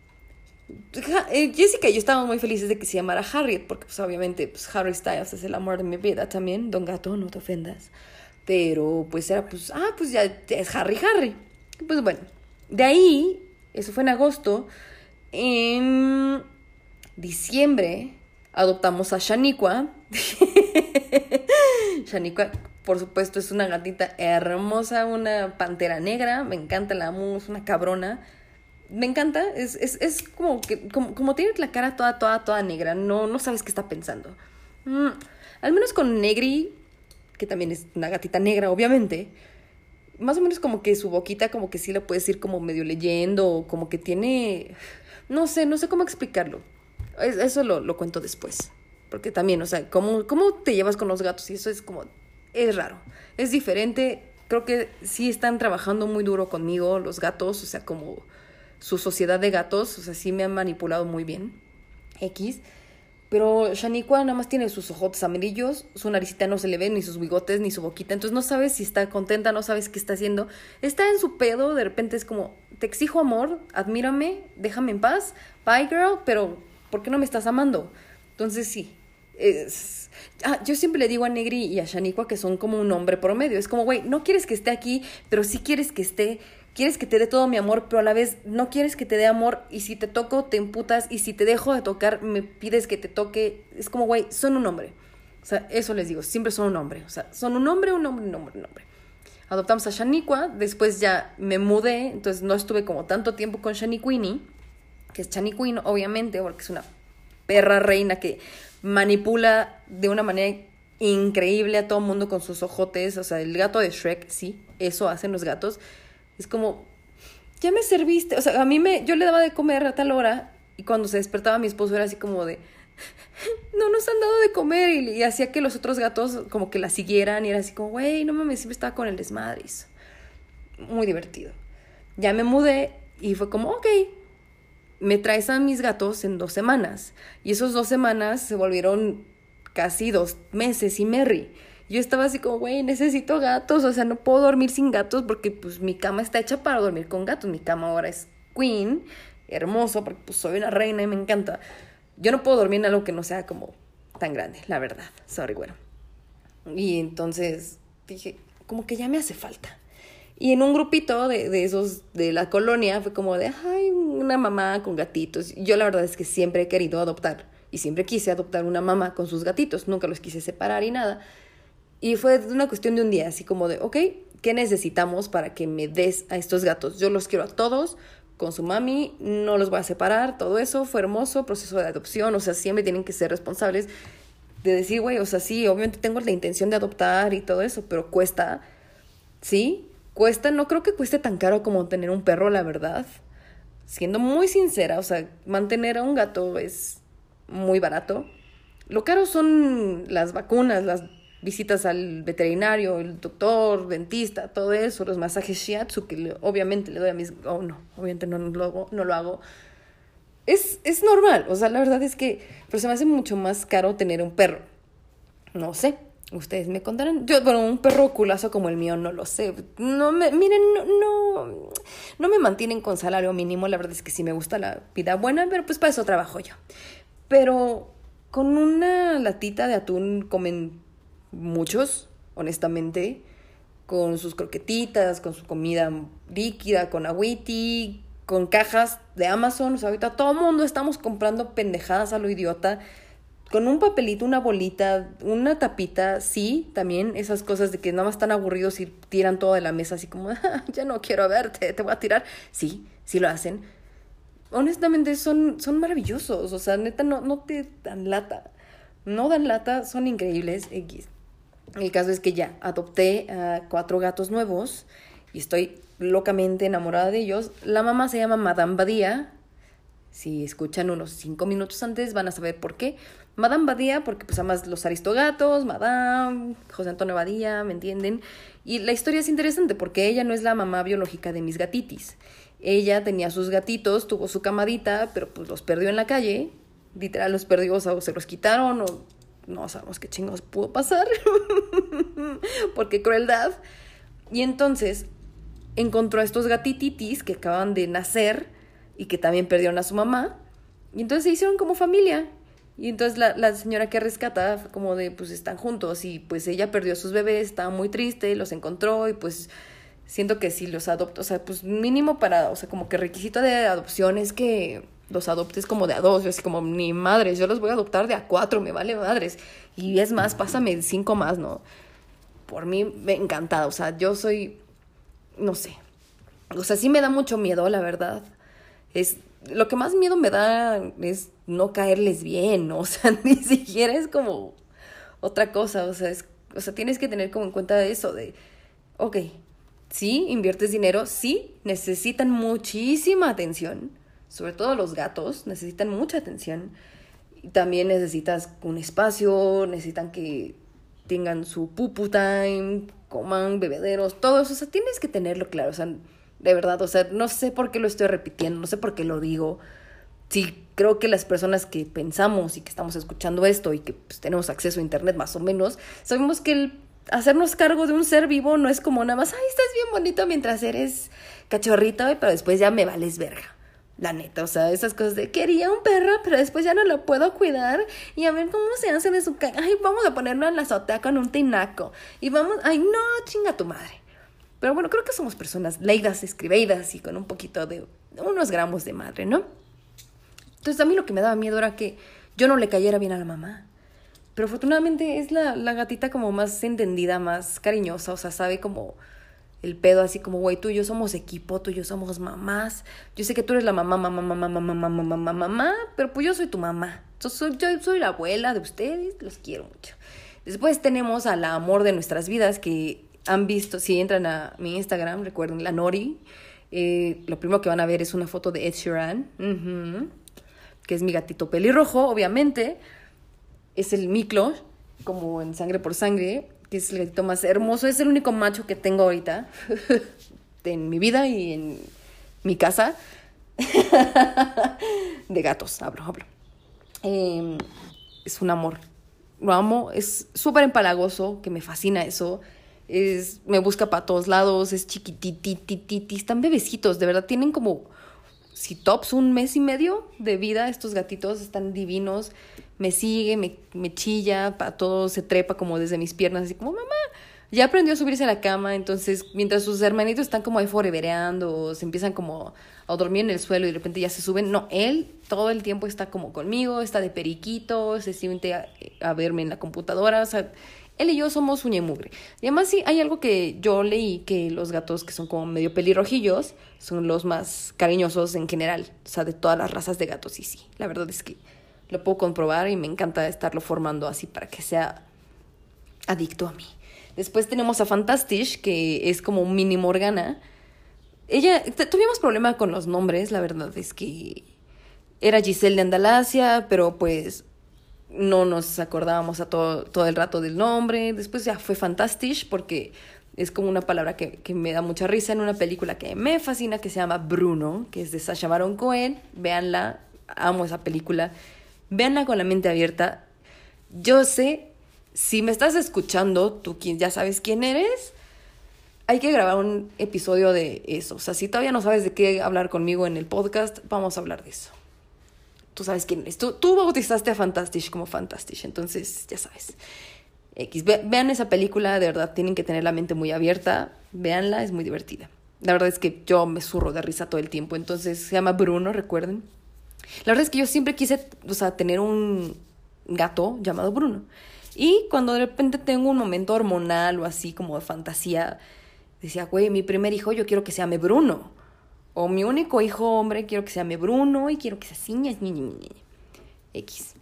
Jessica y yo estábamos muy felices de que se llamara Harriet, porque pues obviamente pues, Harry Styles es el amor de mi vida también, don gato, no te ofendas. Pero pues era pues, ah, pues ya es Harry Harry. Pues bueno, de ahí, eso fue en agosto, en diciembre adoptamos a Shaniqua. Shaniqua, por supuesto, es una gatita hermosa, una pantera negra, me encanta, la amo, es una cabrona. Me encanta, es, es, es como que como, como tiene la cara toda, toda, toda negra, no, no sabes qué está pensando. Mm, al menos con Negri, que también es una gatita negra, obviamente, más o menos como que su boquita como que sí la puedes ir como medio leyendo, como que tiene, no sé, no sé cómo explicarlo. Eso lo, lo cuento después, porque también, o sea, ¿cómo, cómo te llevas con los gatos? Y eso es como, es raro, es diferente. Creo que sí están trabajando muy duro conmigo los gatos, o sea, como su sociedad de gatos, o sea, sí me han manipulado muy bien, X. Pero Shaniqua nada más tiene sus ojotes amarillos, su naricita no se le ve, ni sus bigotes, ni su boquita. Entonces no sabes si está contenta, no sabes qué está haciendo. Está en su pedo, de repente es como, te exijo amor, admírame, déjame en paz, bye girl, pero ¿por qué no me estás amando? Entonces sí, es... Ah, yo siempre le digo a Negri y a Shaniqua que son como un hombre promedio. Es como, güey, no quieres que esté aquí, pero sí quieres que esté... Quieres que te dé todo mi amor, pero a la vez no quieres que te dé amor. Y si te toco, te emputas. Y si te dejo de tocar, me pides que te toque. Es como, güey, son un hombre. O sea, eso les digo, siempre son un hombre. O sea, son un hombre, un hombre, un hombre, un hombre. Adoptamos a Shaniqua. Después ya me mudé. Entonces no estuve como tanto tiempo con Shaniquini, que es Shaniquini, obviamente, porque es una perra reina que manipula de una manera increíble a todo el mundo con sus ojotes. O sea, el gato de Shrek, sí, eso hacen los gatos. Es como, ya me serviste. O sea, a mí me, yo le daba de comer a tal hora y cuando se despertaba mi esposo era así como de, no nos han dado de comer. Y, y hacía que los otros gatos como que la siguieran y era así como, güey, no mames, siempre estaba con el desmadre. Muy divertido. Ya me mudé y fue como, ok, me traes a mis gatos en dos semanas. Y esos dos semanas se volvieron casi dos meses y merry. Yo estaba así como, güey, necesito gatos, o sea, no puedo dormir sin gatos porque pues mi cama está hecha para dormir con gatos. Mi cama ahora es queen, hermoso, porque pues soy una reina y me encanta. Yo no puedo dormir en algo que no sea como tan grande, la verdad. Sorry, bueno. Y entonces dije, como que ya me hace falta. Y en un grupito de, de esos de la colonia fue como de, ay, una mamá con gatitos. Yo la verdad es que siempre he querido adoptar y siempre quise adoptar una mamá con sus gatitos. Nunca los quise separar y nada. Y fue una cuestión de un día, así como de, ok, ¿qué necesitamos para que me des a estos gatos? Yo los quiero a todos, con su mami, no los voy a separar, todo eso fue hermoso, proceso de adopción, o sea, siempre tienen que ser responsables de decir, güey, o sea, sí, obviamente tengo la intención de adoptar y todo eso, pero cuesta, ¿sí? Cuesta, no creo que cueste tan caro como tener un perro, la verdad. Siendo muy sincera, o sea, mantener a un gato es muy barato. Lo caro son las vacunas, las visitas al veterinario, el doctor, dentista, todo eso, los masajes shiatsu, que le, obviamente le doy a mis... Oh, no, obviamente no, no, lo, hago, no lo hago. Es, es normal, o sea, la verdad es que... Pero se me hace mucho más caro tener un perro. No sé, ustedes me contarán. Yo, bueno, un perro culazo como el mío, no lo sé. No me, miren, no, no, no me mantienen con salario mínimo. La verdad es que sí me gusta la vida buena, pero pues para eso trabajo yo. Pero con una latita de atún comen muchos, honestamente, con sus croquetitas, con su comida líquida, con agüiti, con cajas de Amazon. O sea, ahorita todo el mundo estamos comprando pendejadas a lo idiota, con un papelito, una bolita, una tapita. Sí, también esas cosas de que nada más están aburridos y tiran todo de la mesa así como, ah, ya no quiero verte, te voy a tirar. Sí, sí lo hacen. Honestamente son, son maravillosos, o sea, neta no, no te dan lata, no dan lata, son increíbles. X. El caso es que ya adopté a cuatro gatos nuevos y estoy locamente enamorada de ellos. La mamá se llama Madame Badía. Si escuchan unos cinco minutos antes van a saber por qué. Madame Badía, porque pues además los aristogatos, Madame, José Antonio Badía, ¿me entienden? Y la historia es interesante porque ella no es la mamá biológica de mis gatitis. Ella tenía sus gatitos, tuvo su camadita, pero pues los perdió en la calle. Literal los perdió, o sea, o se los quitaron o no sabemos qué chingados pudo pasar. Porque crueldad. Y entonces encontró a estos gatititis que acaban de nacer y que también perdieron a su mamá. Y entonces se hicieron como familia. Y entonces la, la señora que rescata fue como de, pues están juntos. Y pues ella perdió a sus bebés, estaba muy triste, los encontró y pues siento que si los adopto, o sea, pues mínimo para, o sea, como que requisito de adopción es que los adoptes como de a dos. Yo así como, ni madres, yo los voy a adoptar de a cuatro, me vale madres. Y es más, pásame cinco más, ¿no? Por mí, me encantada, o sea, yo soy, no sé, o sea, sí me da mucho miedo, la verdad. Es, lo que más miedo me da es no caerles bien, ¿no? O sea, ni siquiera es como otra cosa, o sea, es, o sea, tienes que tener como en cuenta eso de, ok, sí, inviertes dinero, sí, necesitan muchísima atención, sobre todo los gatos, necesitan mucha atención. Y también necesitas un espacio, necesitan que tengan su pupu time, coman, bebederos, todo eso, o sea, tienes que tenerlo claro, o sea, de verdad, o sea, no sé por qué lo estoy repitiendo, no sé por qué lo digo. Sí, creo que las personas que pensamos y que estamos escuchando esto y que pues, tenemos acceso a internet más o menos, sabemos que el hacernos cargo de un ser vivo no es como nada más, ay, estás bien bonito mientras eres cachorrito, pero después ya me vales verga. La neta, o sea, esas cosas de quería un perro, pero después ya no lo puedo cuidar. Y a ver cómo se hace de su caca. Ay, vamos a ponerlo en la azotea con un tinaco. Y vamos, ay, no, chinga tu madre. Pero bueno, creo que somos personas leídas, escribeidas y con un poquito de, unos gramos de madre, ¿no? Entonces a mí lo que me daba miedo era que yo no le cayera bien a la mamá. Pero afortunadamente es la, la gatita como más entendida, más cariñosa, o sea, sabe como el pedo así como, güey, tú y yo somos equipo, tú y yo somos mamás. Yo sé que tú eres la mamá, mamá, mamá, mamá, mamá, mamá, mamá, mamá, pero pues yo soy tu mamá. Yo soy, yo soy la abuela de ustedes, los quiero mucho. Después tenemos al amor de nuestras vidas que han visto, si entran a mi Instagram, recuerden, la Nori. Eh, lo primero que van a ver es una foto de Ed Sheeran, uh-huh, que es mi gatito pelirrojo, obviamente. Es el Miklo, como en Sangre por Sangre, que es el gatito más hermoso. Es el único macho que tengo ahorita en mi vida y en mi casa. De gatos, hablo, hablo. Eh, es un amor. Lo amo, es súper empalagoso, que me fascina eso. Es, me busca para todos lados, es chiquitititititi, están bebecitos, de verdad, tienen como, si tops, un mes y medio de vida. Estos gatitos están divinos. Me sigue, me, me chilla, para todo, se trepa como desde mis piernas, así como, mamá, ya aprendió a subirse a la cama. Entonces, mientras sus hermanitos están como ahí forevereando, se empiezan como a dormir en el suelo y de repente ya se suben, no, él todo el tiempo está como conmigo, está de periquito, se siente a, a verme en la computadora, o sea, Él y yo somos uña y mugre. Y además sí, hay algo que yo leí, que los gatos que son como medio pelirrojillos son los más cariñosos en general. O sea, de todas las razas de gatos. Y sí, la verdad es que lo puedo comprobar y me encanta estarlo formando así para que sea adicto a mí. Después tenemos a Fantastish, que es como un mini Morgana. Ella, t- tuvimos problema con los nombres, la verdad es que era Giselle de Andalasia, pero pues no nos acordábamos a todo, todo el rato del nombre. Después ya fue Fantastish, porque es como una palabra que, que me da mucha risa en una película que me fascina, que se llama Bruno, que es de Sacha Baron Cohen. Véanla, amo esa película. Véanla con la mente abierta. Yo sé, si me estás escuchando, tú quien ya sabes quién eres, hay que grabar un episodio de eso. O sea, si todavía no sabes de qué hablar conmigo en el podcast, vamos a hablar de eso. Tú sabes quién eres. Tú, tú bautizaste a Fantastish como Fantastish, entonces ya sabes. X. Ve, vean esa película, de verdad, tienen que tener la mente muy abierta. Véanla, es muy divertida. La verdad es que yo me zurro de risa todo el tiempo. Entonces se llama Bruno, recuerden. La verdad es que yo siempre quise, o sea, tener un gato llamado Bruno. Y cuando de repente tengo un momento hormonal o así como de fantasía, decía, güey, mi primer hijo yo quiero que se llame Bruno. O mi único hijo hombre quiero que se llame Bruno y quiero que sea así, ña, ña, ña, ña. X.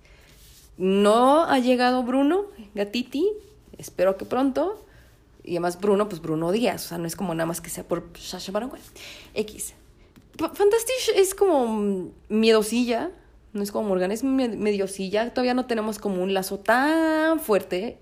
No ha llegado Bruno, gatiti, espero que pronto. Y además Bruno, pues Bruno Díaz, o sea, no es como nada más que sea por Sacha Baron Cohen. X. Fantastish es como miedosilla, no es como Morgana, es mediosilla. Todavía no tenemos como un lazo tan fuerte,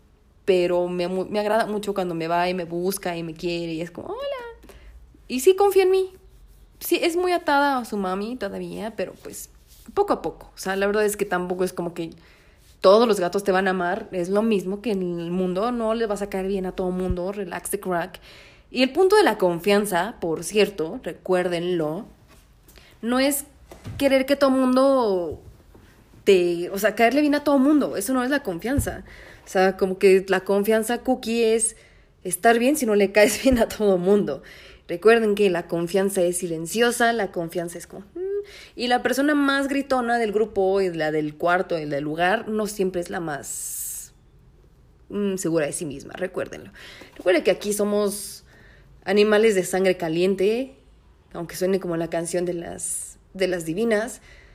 pero me, me agrada mucho cuando me va y me busca y me quiere y es como, hola. Y sí confía en mí. Sí, es muy atada a su mami todavía, pero pues poco a poco. O sea, la verdad es que tampoco es como que todos los gatos te van a amar. Es lo mismo que en el mundo. No le vas a caer bien a todo mundo. Relax the crack. Y el punto de la confianza, por cierto, recuérdenlo, no es querer que todo mundo te... O sea, caerle bien a todo mundo. Eso no es la confianza. O sea, como que la confianza cookie es estar bien si no le caes bien a todo mundo. Recuerden que la confianza es silenciosa, la confianza es como... Mm, y la persona más gritona del grupo, y la del cuarto, y la del lugar, no siempre es la más mm, segura de sí misma, recuérdenlo. Recuerden que aquí somos animales de sangre caliente, aunque suene como la canción de las, de las divinas.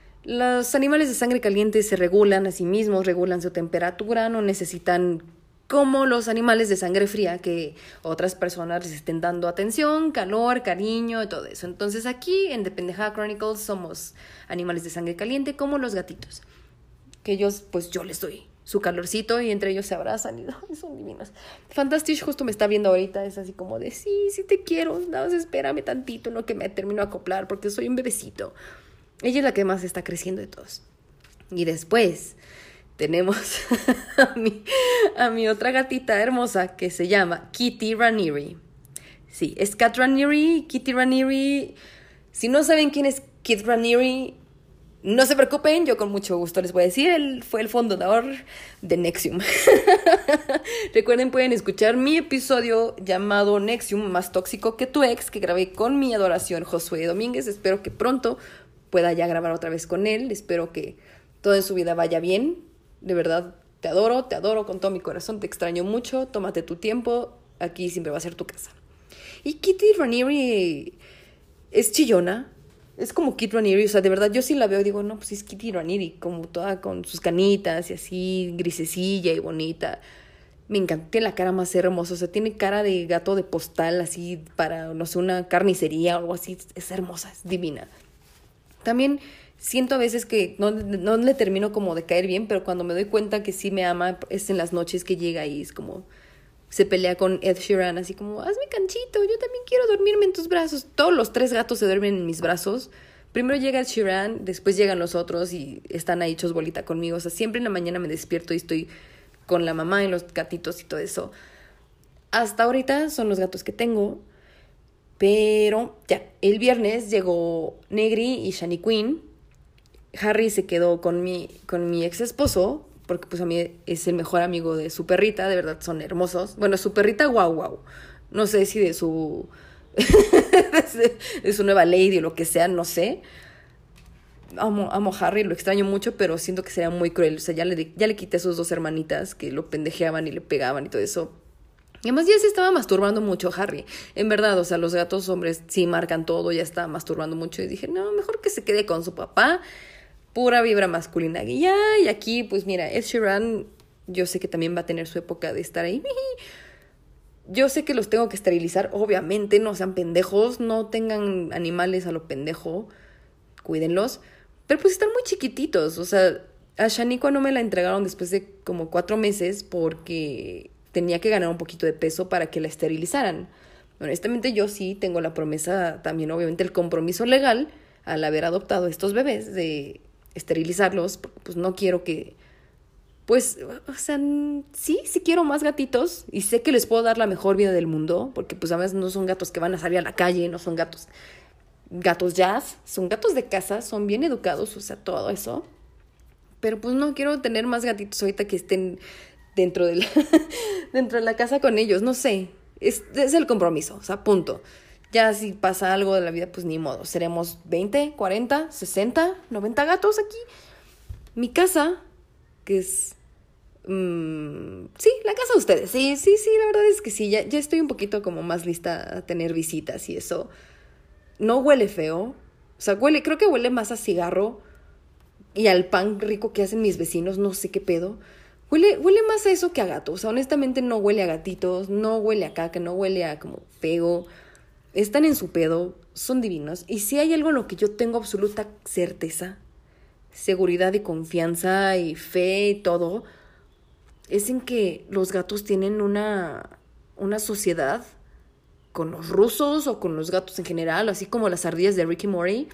Los animales de sangre caliente se regulan a sí mismos, regulan su temperatura, no necesitan... como los animales de sangre fría, que otras personas les estén dando atención, calor, cariño y todo eso. Entonces aquí en The Pendejada Chronicles somos animales de sangre caliente como los gatitos, que ellos, pues yo les doy su calorcito y entre ellos se abrazan y oh, son divinos. Fantastish justo me está viendo ahorita, es así como de sí, sí te quiero, nada más espérame tantito en lo que me termino de acoplar porque soy un bebecito. Ella es la que más está creciendo de todos. Y después... tenemos a mi, a mi otra gatita hermosa que se llama Kitty Raniere. Sí, es Cat Raniere, Kitty Raniere. Si no saben quién es Kitty Raniere, no se preocupen, yo con mucho gusto les voy a decir. Él fue el fundador de Nexium. Recuerden, pueden escuchar mi episodio llamado Nexium, más tóxico que tu ex, que grabé con mi adoración Josué Domínguez. Espero que pronto pueda ya grabar otra vez con él. Espero que todo en su vida vaya bien. De verdad, te adoro, te adoro con todo mi corazón, te extraño mucho, tómate tu tiempo, aquí siempre va a ser tu casa. Y Kitty Raniere es chillona, es como Kitty Raniere, o sea, de verdad, yo sí la veo y digo, no, pues es Kitty Raniere, como toda con sus canitas y así, grisecilla y bonita. Me encanta, tiene la cara más hermosa, o sea, tiene cara de gato de postal, así, para, no sé, una carnicería o algo así, es hermosa, es divina. También... siento a veces que no, no le termino como de caer bien, pero cuando me doy cuenta que sí me ama es en las noches que llega y es como se pelea con Ed Sheeran, así como hazme canchito, yo también quiero dormirme en tus brazos. Todos los tres gatos se duermen en mis brazos. Primero llega Ed Sheeran, después llegan los otros y están ahí hechos bolita conmigo. O sea, siempre en la mañana me despierto y estoy con la mamá y los gatitos y todo eso. Hasta ahorita son los gatos que tengo, pero ya, el viernes llegó Negri y Shani Queen. Harry se quedó con mi, con mi ex esposo, porque pues a mí es el mejor amigo de su perrita, de verdad son hermosos. Bueno, su perrita guau guau, no sé si de su de su nueva lady o lo que sea, no sé. amo, amo a Harry, lo extraño mucho, pero siento que sería muy cruel. O sea, ya le, ya le quité a sus dos hermanitas que lo pendejeaban y le pegaban y todo eso. Y además ya se estaba masturbando mucho Harry. En verdad, o sea, los gatos hombres sí marcan todo, ya está masturbando mucho. Y dije, no, mejor que se quede con su papá. Pura vibra masculina. Y ya, y aquí, pues mira, Ed Sheeran, yo sé que también va a tener su época de estar ahí. Yo sé que los tengo que esterilizar, obviamente, no sean pendejos, no tengan animales a lo pendejo, cuídenlos. Pero pues están muy chiquititos, o sea, a Shaniqua no me la entregaron después de como cuatro meses porque tenía que ganar un poquito de peso para que la esterilizaran. Honestamente yo sí tengo la promesa, también obviamente el compromiso legal al haber adoptado estos bebés de esterilizarlos, porque pues no quiero que, pues, o sea, sí, sí quiero más gatitos y sé que les puedo dar la mejor vida del mundo, porque pues además no son gatos que van a salir a la calle, no son gatos, gatos jazz, son gatos de casa, son bien educados, o sea, todo eso. Pero pues no quiero tener más gatitos ahorita que estén dentro de la, dentro de la casa con ellos, no sé, es, es el compromiso, o sea, punto. Ya si pasa algo de la vida, pues ni modo, seremos veinte, cuarenta, sesenta, noventa gatos aquí. Mi casa, que es, mmm, sí, la casa de ustedes, sí, sí, sí, la verdad es que sí, ya, ya estoy un poquito como más lista a tener visitas y eso. No huele feo, o sea, huele, creo que huele más a cigarro y al pan rico que hacen mis vecinos, no sé qué pedo. Huele, huele más a eso que a gato. O sea, honestamente no huele a gatitos, no huele a caca, no huele a como feo. Están en su pedo, son divinos. Y si hay algo en lo que yo tengo absoluta certeza, seguridad y confianza y fe y todo, es en que los gatos tienen una, una sociedad con los rusos o con los gatos en general, así como las ardillas de Rick y Morty.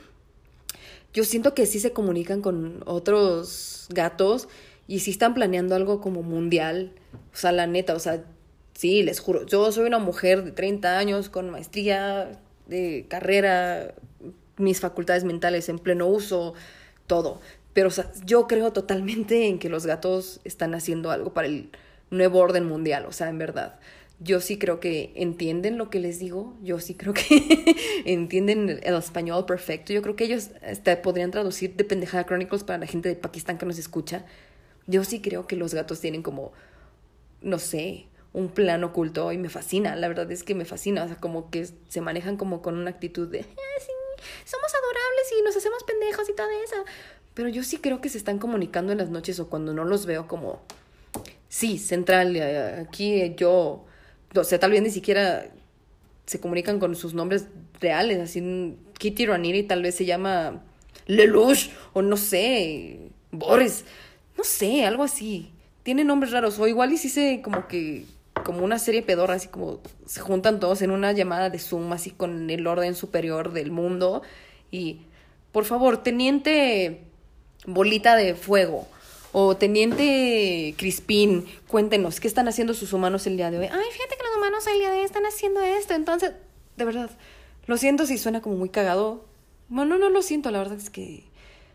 Yo siento que sí se comunican con otros gatos y sí están planeando algo como mundial. O sea, la neta, o sea, sí, les juro, yo soy una mujer de treinta años con maestría, de carrera, mis facultades mentales en pleno uso, todo. Pero, o sea, yo creo totalmente en que los gatos están haciendo algo para el nuevo orden mundial, o sea, en verdad. Yo sí creo que entienden lo que les digo, yo sí creo que entienden el español perfecto. Yo creo que ellos hasta podrían traducir de Pendejada Chronicles para la gente de Pakistán que nos escucha. Yo sí creo que los gatos tienen como, no sé, un plan oculto y me fascina, la verdad es que me fascina, o sea, como que se manejan como con una actitud de, ah, sí, somos adorables y nos hacemos pendejos y todo eso. Pero yo sí creo que se están comunicando en las noches o cuando no los veo como, sí, central, aquí yo... O sea, tal vez ni siquiera se comunican con sus nombres reales. Así, Kitty Raniri tal vez se llama Lelouch o no sé, Boris. No sé, algo así. Tiene nombres raros. O igual y sí se como que, como una serie pedorra, así como se juntan todos en una llamada de Zoom, así con el orden superior del mundo. Y, por favor, teniente bolita de fuego. O teniente Crispín, cuéntenos, ¿qué están haciendo sus humanos el día de hoy? Ay, fíjate que los humanos el día de hoy están haciendo esto. Entonces, de verdad, lo siento si suena como muy cagado. Bueno, no lo siento, la verdad es que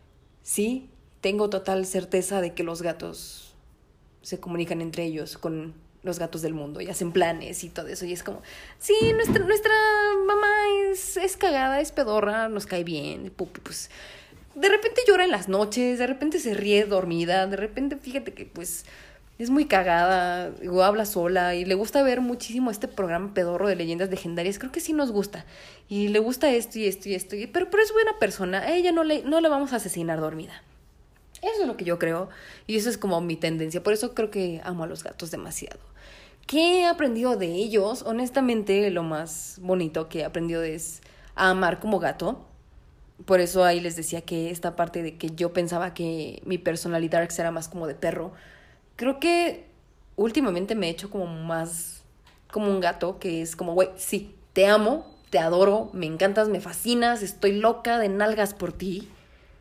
sí, tengo total certeza de que los gatos se comunican entre ellos con los gatos del mundo y hacen planes y todo eso. Y es como, sí, nuestra, nuestra mamá es, es cagada, es pedorra, nos cae bien, pues... De repente llora en las noches, de repente se ríe dormida, de repente fíjate que pues es muy cagada, o habla sola y le gusta ver muchísimo este programa pedorro de leyendas legendarias, creo que sí nos gusta, y le gusta esto y esto y esto, y, pero, pero es buena persona, a ella no le, no la vamos a asesinar dormida. Eso es lo que yo creo, y eso es como mi tendencia, por eso creo que amo a los gatos demasiado. ¿Qué he aprendido de ellos? Honestamente, lo más bonito que he aprendido es a amar como gato. Por eso ahí les decía que esta parte de que yo pensaba que mi personalidad era más como de perro. Creo que últimamente me he hecho como más como un gato, que es como, güey, sí, te amo, te adoro, me encantas, me fascinas, estoy loca de nalgas por ti.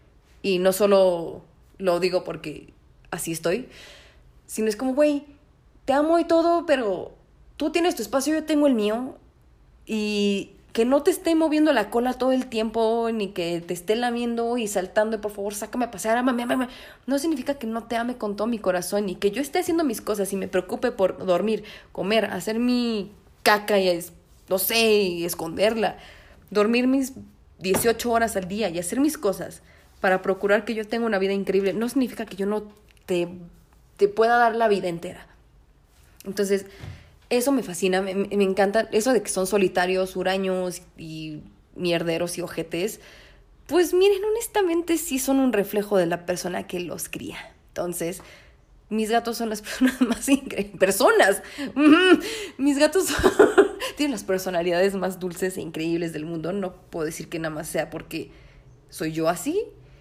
Y no solo lo digo porque así estoy, sino es como, güey, te amo y todo, pero tú tienes tu espacio, yo tengo el mío. Y... que no te esté moviendo la cola todo el tiempo, ni que te esté lamiendo y saltando, y por favor, sácame a pasear, amame, amame. No significa que no te ame con todo mi corazón, y que yo esté haciendo mis cosas y me preocupe por dormir, comer, hacer mi caca y, no sé, y esconderla, dormir mis dieciocho horas al día y hacer mis cosas. para procurar que yo tenga una vida increíble, no significa que yo no te, te pueda dar la vida entera. Entonces, eso me fascina, me, me encanta eso de que son solitarios, huraños y mierderos y ojetes. Pues miren, honestamente sí son un reflejo de la persona que los cría. Entonces, mis gatos son las personas más increíbles. ¡Personas! Mm-hmm. Mis gatos son... tienen las personalidades más dulces e increíbles del mundo. No puedo decir que nada más sea porque soy yo así.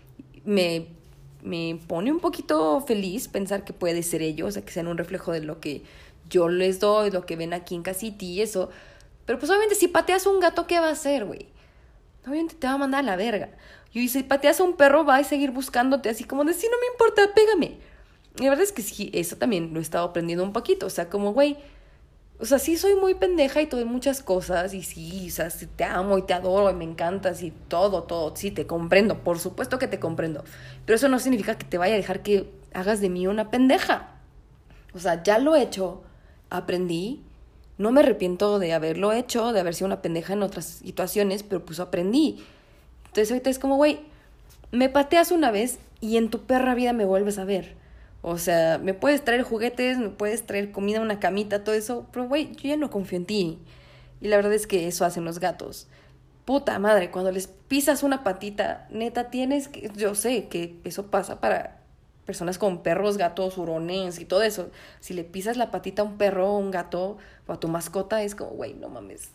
Me, me pone un poquito feliz pensar que puede ser ellos, o sea, que sean un reflejo de lo que yo les doy, lo que ven aquí en casita y eso. Pero pues obviamente si pateas a un gato, ¿qué va a hacer, güey? Obviamente te va a mandar a la verga. Y si pateas a un perro, va a seguir buscándote así como de, sí, no me importa, pégame. Y la verdad es que sí, eso también lo he estado aprendiendo un poquito. O sea, como, güey, o sea, sí soy muy pendeja y todo en muchas cosas. Y sí, o sea, sí te amo y te adoro y me encantas y todo, todo. Sí, te comprendo, por supuesto que te comprendo. Pero eso no significa que te vaya a dejar que hagas de mí una pendeja. O sea, ya lo he hecho, aprendí. No me arrepiento de haberlo hecho, de haber sido una pendeja en otras situaciones, pero pues aprendí. Entonces ahorita es como, güey, me pateas una vez y en tu perra vida me vuelves a ver. O sea, me puedes traer juguetes, me puedes traer comida, una camita, todo eso, pero güey, yo ya no confío en ti. Y la verdad es que eso hacen los gatos. Puta madre, cuando les pisas una patita, neta, tienes que... Yo sé que eso pasa para personas con perros, gatos, hurones y todo eso. Si le pisas la patita a un perro o un gato o a tu mascota, es como, güey, no mames.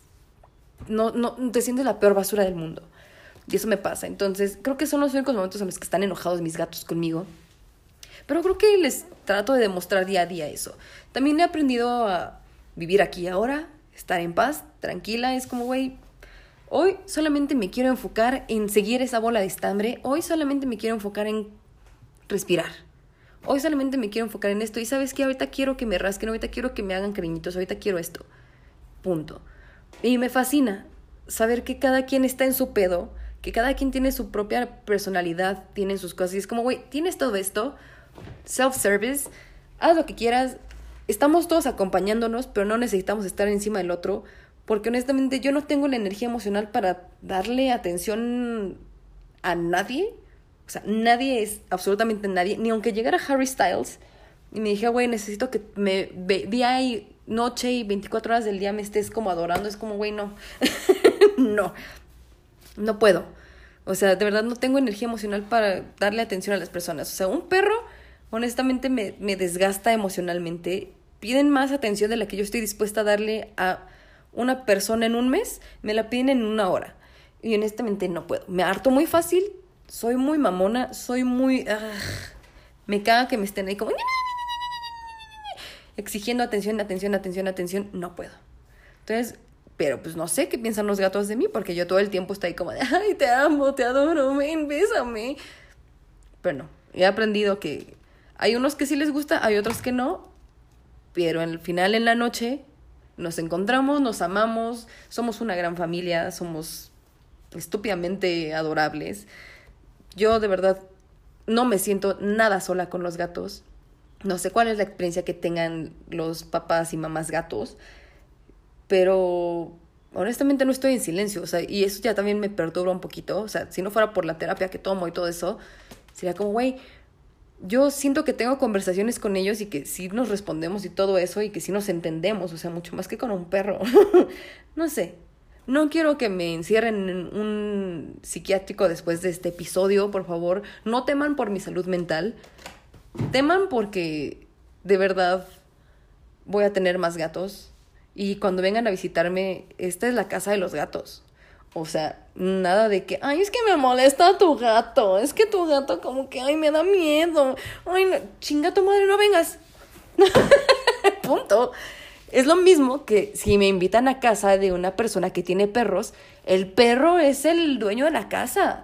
No, no, te sientes la peor basura del mundo. Y eso me pasa. Entonces, creo que son los únicos momentos en los que están enojados mis gatos conmigo. Pero creo que les trato de demostrar día a día eso. También he aprendido a vivir aquí y ahora, estar en paz, tranquila. Es como, güey, hoy solamente me quiero enfocar en seguir esa bola de estambre. Hoy solamente me quiero enfocar en respirar. Hoy solamente me quiero enfocar en esto. Y ¿sabes qué? Ahorita quiero que me rasquen, ahorita quiero que me hagan cariñitos, ahorita quiero esto. Punto. Y me fascina saber que cada quien está en su pedo, que cada quien tiene su propia personalidad, tiene sus cosas. Y es como, güey, tienes todo esto, self-service, haz lo que quieras. Estamos todos acompañándonos, pero no necesitamos estar encima del otro, porque honestamente yo no tengo la energía emocional para darle atención a nadie. O sea, nadie es absolutamente nadie. Ni aunque llegara Harry Styles y me dijera, güey, necesito que me ve, día y noche y veinticuatro horas del día me estés como adorando. Es como, güey, no. no. No puedo. O sea, de verdad no tengo energía emocional para darle atención a las personas. O sea, un perro, honestamente, me, me desgasta emocionalmente. Piden más atención de la que yo estoy dispuesta a darle a una persona en un mes. Me la piden en una hora. Y honestamente no puedo. Me harto muy fácil. Soy muy mamona. Soy muy... Uh, me caga que me estén ahí como... exigiendo atención, atención, atención, atención. No puedo. Entonces... Pero pues no sé qué piensan los gatos de mí, porque yo todo el tiempo estoy como de, ay, te amo, te adoro, ven, bésame. Pero no, he aprendido que hay unos que sí les gusta, hay otros que no, pero al final en la noche nos encontramos, nos amamos, somos una gran familia, somos estúpidamente adorables. Yo de verdad no me siento nada sola con los gatos. No sé cuál es la experiencia que tengan los papás y mamás gatos, pero honestamente no estoy en silencio, o sea, y eso ya también me perturba un poquito. O sea, si no fuera por la terapia que tomo y todo eso, sería como, güey, yo siento que tengo conversaciones con ellos y que sí nos respondemos y todo eso, y que sí nos entendemos, o sea, mucho más que con un perro. No sé, no quiero que me encierren en un psiquiátrico después de este episodio, por favor. No teman por mi salud mental, teman porque de verdad voy a tener más gatos. Y cuando vengan a visitarme, esta es la casa de los gatos. O sea, nada de que, ay, es que me molesta tu gato. Es que tu gato como que, ay, me da miedo. Ay, no, chinga tu madre, no vengas. Punto. Es lo mismo que si me invitan a casa de una persona que tiene perros, el perro es el dueño de la casa.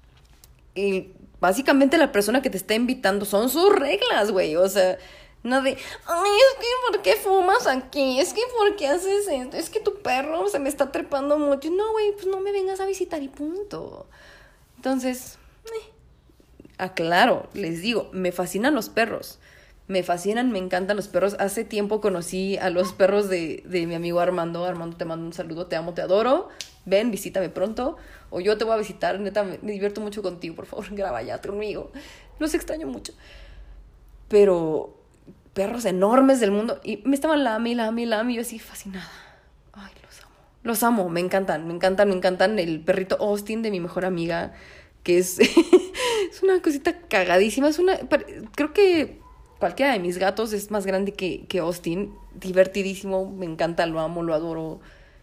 Y básicamente la persona que te está invitando son sus reglas, güey. O sea... No de, ay, es que ¿por qué fumas aquí? Es que ¿por qué haces esto? Es que tu perro se me está trepando mucho. No, güey, pues no me vengas a visitar y punto. Entonces, eh, aclaro, les digo, me fascinan los perros. Me fascinan, me encantan los perros. Hace tiempo conocí a los perros de, de mi amigo Armando. Armando, te mando un saludo, te amo, te adoro. Ven, visítame pronto. O yo te voy a visitar, neta, me, me divierto mucho contigo, por favor, graba ya conmigo. Los extraño mucho. Pero perros enormes del mundo. Y me estaban lami, lami, lami. Y yo así fascinada. Ay, los amo. Los amo, me encantan, me encantan, me encantan. El perrito Austin de mi mejor amiga, que es, es una cosita cagadísima. Es una, creo que cualquiera de mis gatos es más grande que, que Austin. Divertidísimo, me encanta, lo amo, lo adoro.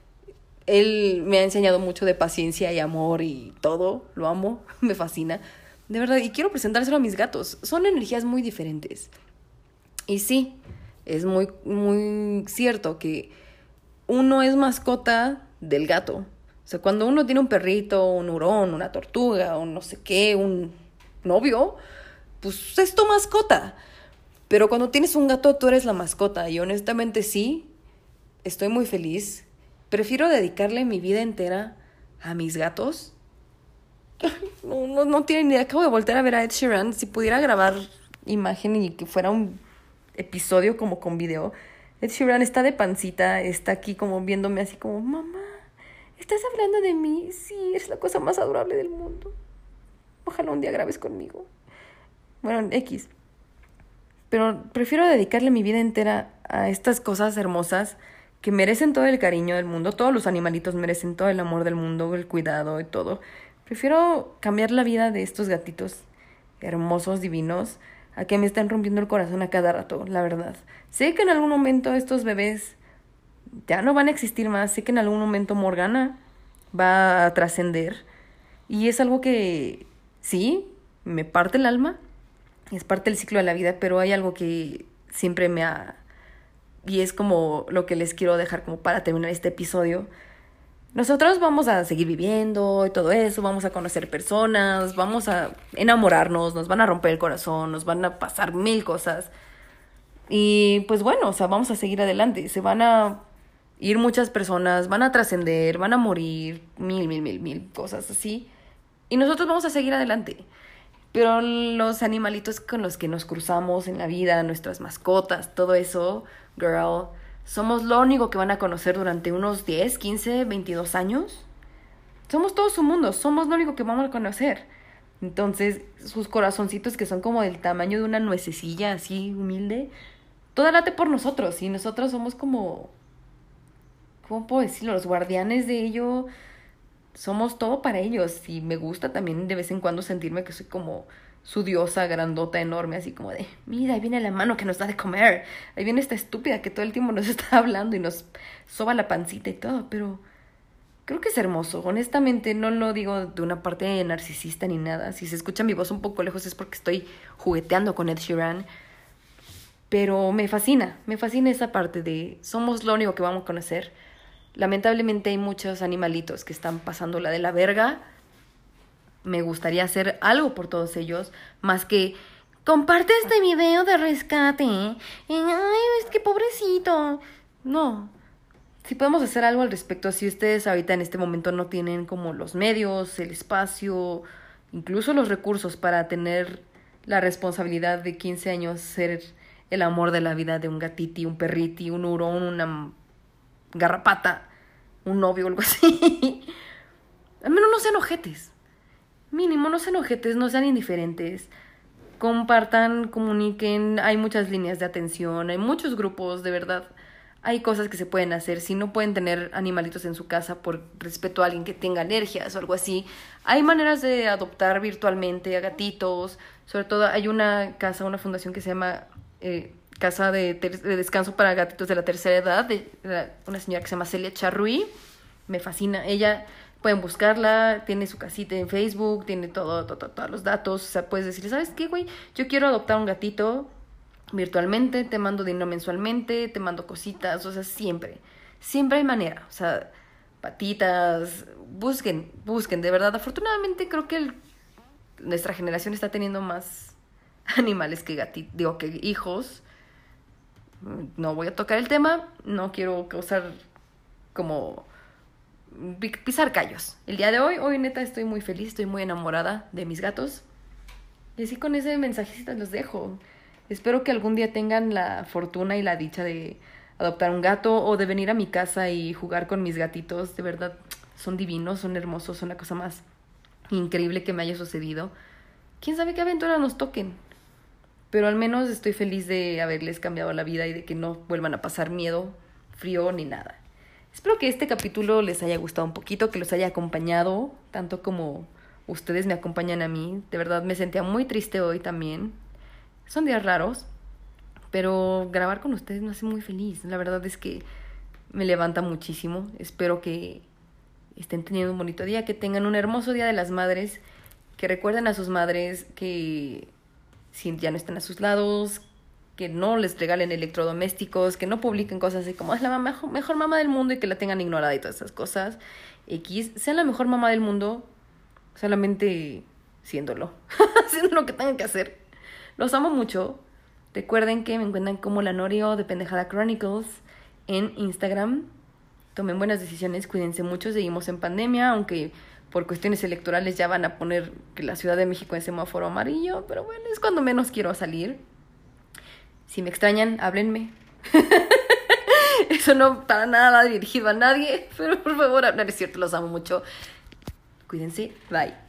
Él me ha enseñado mucho de paciencia y amor y todo. Lo amo, me fascina. De verdad, y quiero presentárselo a mis gatos. Son energías muy diferentes. Y sí, es muy, muy cierto que uno es mascota del gato. O sea, cuando uno tiene un perrito, un hurón, una tortuga, un no sé qué, un novio, pues es tu mascota. Pero cuando tienes un gato, tú eres la mascota. Y honestamente sí, estoy muy feliz. Prefiero dedicarle mi vida entera a mis gatos. No, no, no tienen ni idea. Acabo de voltear a ver a Ed Sheeran. Si pudiera grabar imagen y que fuera un episodio como con video. Ed Sheeran está de pancita, está aquí como viéndome así como, mamá, ¿estás hablando de mí? Sí, eres la cosa más adorable del mundo. Ojalá un día grabes conmigo. Bueno, X. Pero prefiero dedicarle mi vida entera a estas cosas hermosas que merecen todo el cariño del mundo. Todos los animalitos merecen todo el amor del mundo, el cuidado y todo. Prefiero cambiar la vida de estos gatitos hermosos, divinos, a que me estén rompiendo el corazón a cada rato, la verdad. Sé que en algún momento estos bebés ya no van a existir más. Sé que en algún momento Morgana va a trascender. Y es algo que, sí, me parte el alma. Es parte del ciclo de la vida, pero hay algo que siempre me ha... Y es como lo que les quiero dejar como para terminar este episodio. Nosotros vamos a seguir viviendo y todo eso, vamos a conocer personas, vamos a enamorarnos, nos van a romper el corazón, nos van a pasar mil cosas. Y pues bueno, o sea, vamos a seguir adelante. Se van a ir muchas personas, van a trascender, van a morir, mil, mil, mil, mil cosas así. Y nosotros vamos a seguir adelante. Pero los animalitos con los que nos cruzamos en la vida, nuestras mascotas, todo eso, girl, somos lo único que van a conocer durante unos diez, quince, veintidós años. Somos todo su mundo, somos lo único que vamos a conocer. Entonces, sus corazoncitos que son como del tamaño de una nuececilla así humilde, todo late por nosotros. Y nosotros somos como, ¿cómo puedo decirlo? Los guardianes de ello. Somos todo para ellos. Y me gusta también de vez en cuando sentirme que soy como su diosa grandota, enorme, así como de, mira, ahí viene la mano que nos da de comer, ahí viene esta estúpida que todo el tiempo nos está hablando y nos soba la pancita y todo. Pero creo que es hermoso, honestamente. No lo digo de una parte narcisista ni nada. Si se escucha mi voz un poco lejos es porque estoy jugueteando con Ed Sheeran. Pero me fascina, me fascina esa parte de somos lo único que vamos a conocer. Lamentablemente hay muchos animalitos que están pasando la de la verga. Me gustaría hacer algo por todos ellos, más que comparte este video de rescate. Ay, es que pobrecito. No. Si podemos hacer algo al respecto, si ustedes ahorita en este momento no tienen como los medios, el espacio, incluso los recursos para tener la responsabilidad de quince años ser el amor de la vida de un gatiti, un perriti, un hurón, una garrapata, un novio o algo así. Al menos no sean ojetes. Mínimo, no sean ojetes, no sean indiferentes. Compartan, comuniquen. Hay muchas líneas de atención, hay muchos grupos, de verdad. Hay cosas que se pueden hacer. Si no pueden tener animalitos en su casa por respeto a alguien que tenga alergias o algo así, hay maneras de adoptar virtualmente a gatitos. Sobre todo hay una casa, una fundación que se llama eh, Casa de, ter- de Descanso para Gatitos de la Tercera Edad, de, de una señora que se llama Celia Charruy. Me fascina. Ella, pueden buscarla, tiene su casita en Facebook, tiene todo, todo, todo, todos los datos. O sea, puedes decirle, ¿sabes qué, güey? Yo quiero adoptar un gatito virtualmente, te mando dinero mensualmente, te mando cositas, o sea, siempre, siempre hay manera, o sea, patitas, busquen, busquen, de verdad. Afortunadamente creo que el, nuestra generación está teniendo más animales que gatitos, digo, que hijos. No voy a tocar el tema, no quiero causar como pisar callos. El día de hoy, hoy neta estoy muy feliz, estoy muy enamorada de mis gatos. Y así con ese mensajito los dejo. Espero que algún día tengan la fortuna y la dicha de adoptar un gato o de venir a mi casa y jugar con mis gatitos. De verdad, son divinos, son hermosos, son la cosa más increíble que me haya sucedido. Quién sabe qué aventuras nos toquen. Pero al menos estoy feliz de haberles cambiado la vida y de que no vuelvan a pasar miedo, frío ni nada. Espero que este capítulo les haya gustado un poquito, que los haya acompañado, tanto como ustedes me acompañan a mí. De verdad me sentía muy triste hoy también. Son días raros, pero grabar con ustedes me hace muy feliz. La verdad es que me levanta muchísimo. Espero que estén teniendo un bonito día, que tengan un hermoso Día de las Madres, que recuerden a sus madres que si ya no están a sus lados, que no les regalen electrodomésticos, que no publiquen cosas así como es la mejor, mejor mamá del mundo y que la tengan ignorada y todas esas cosas. X, sean la mejor mamá del mundo solamente siéndolo, haciendo lo que tengan que hacer. Los amo mucho. Recuerden que me encuentran como la Norio de Pendejada Chronicles en Instagram. Tomen buenas decisiones, cuídense mucho, seguimos en pandemia, aunque por cuestiones electorales ya van a poner que la Ciudad de México en semáforo amarillo, pero bueno, es cuando menos quiero salir. Si me extrañan, háblenme. Eso no para nada dirigido a nadie, pero por favor, no es cierto, los amo mucho. Cuídense, bye.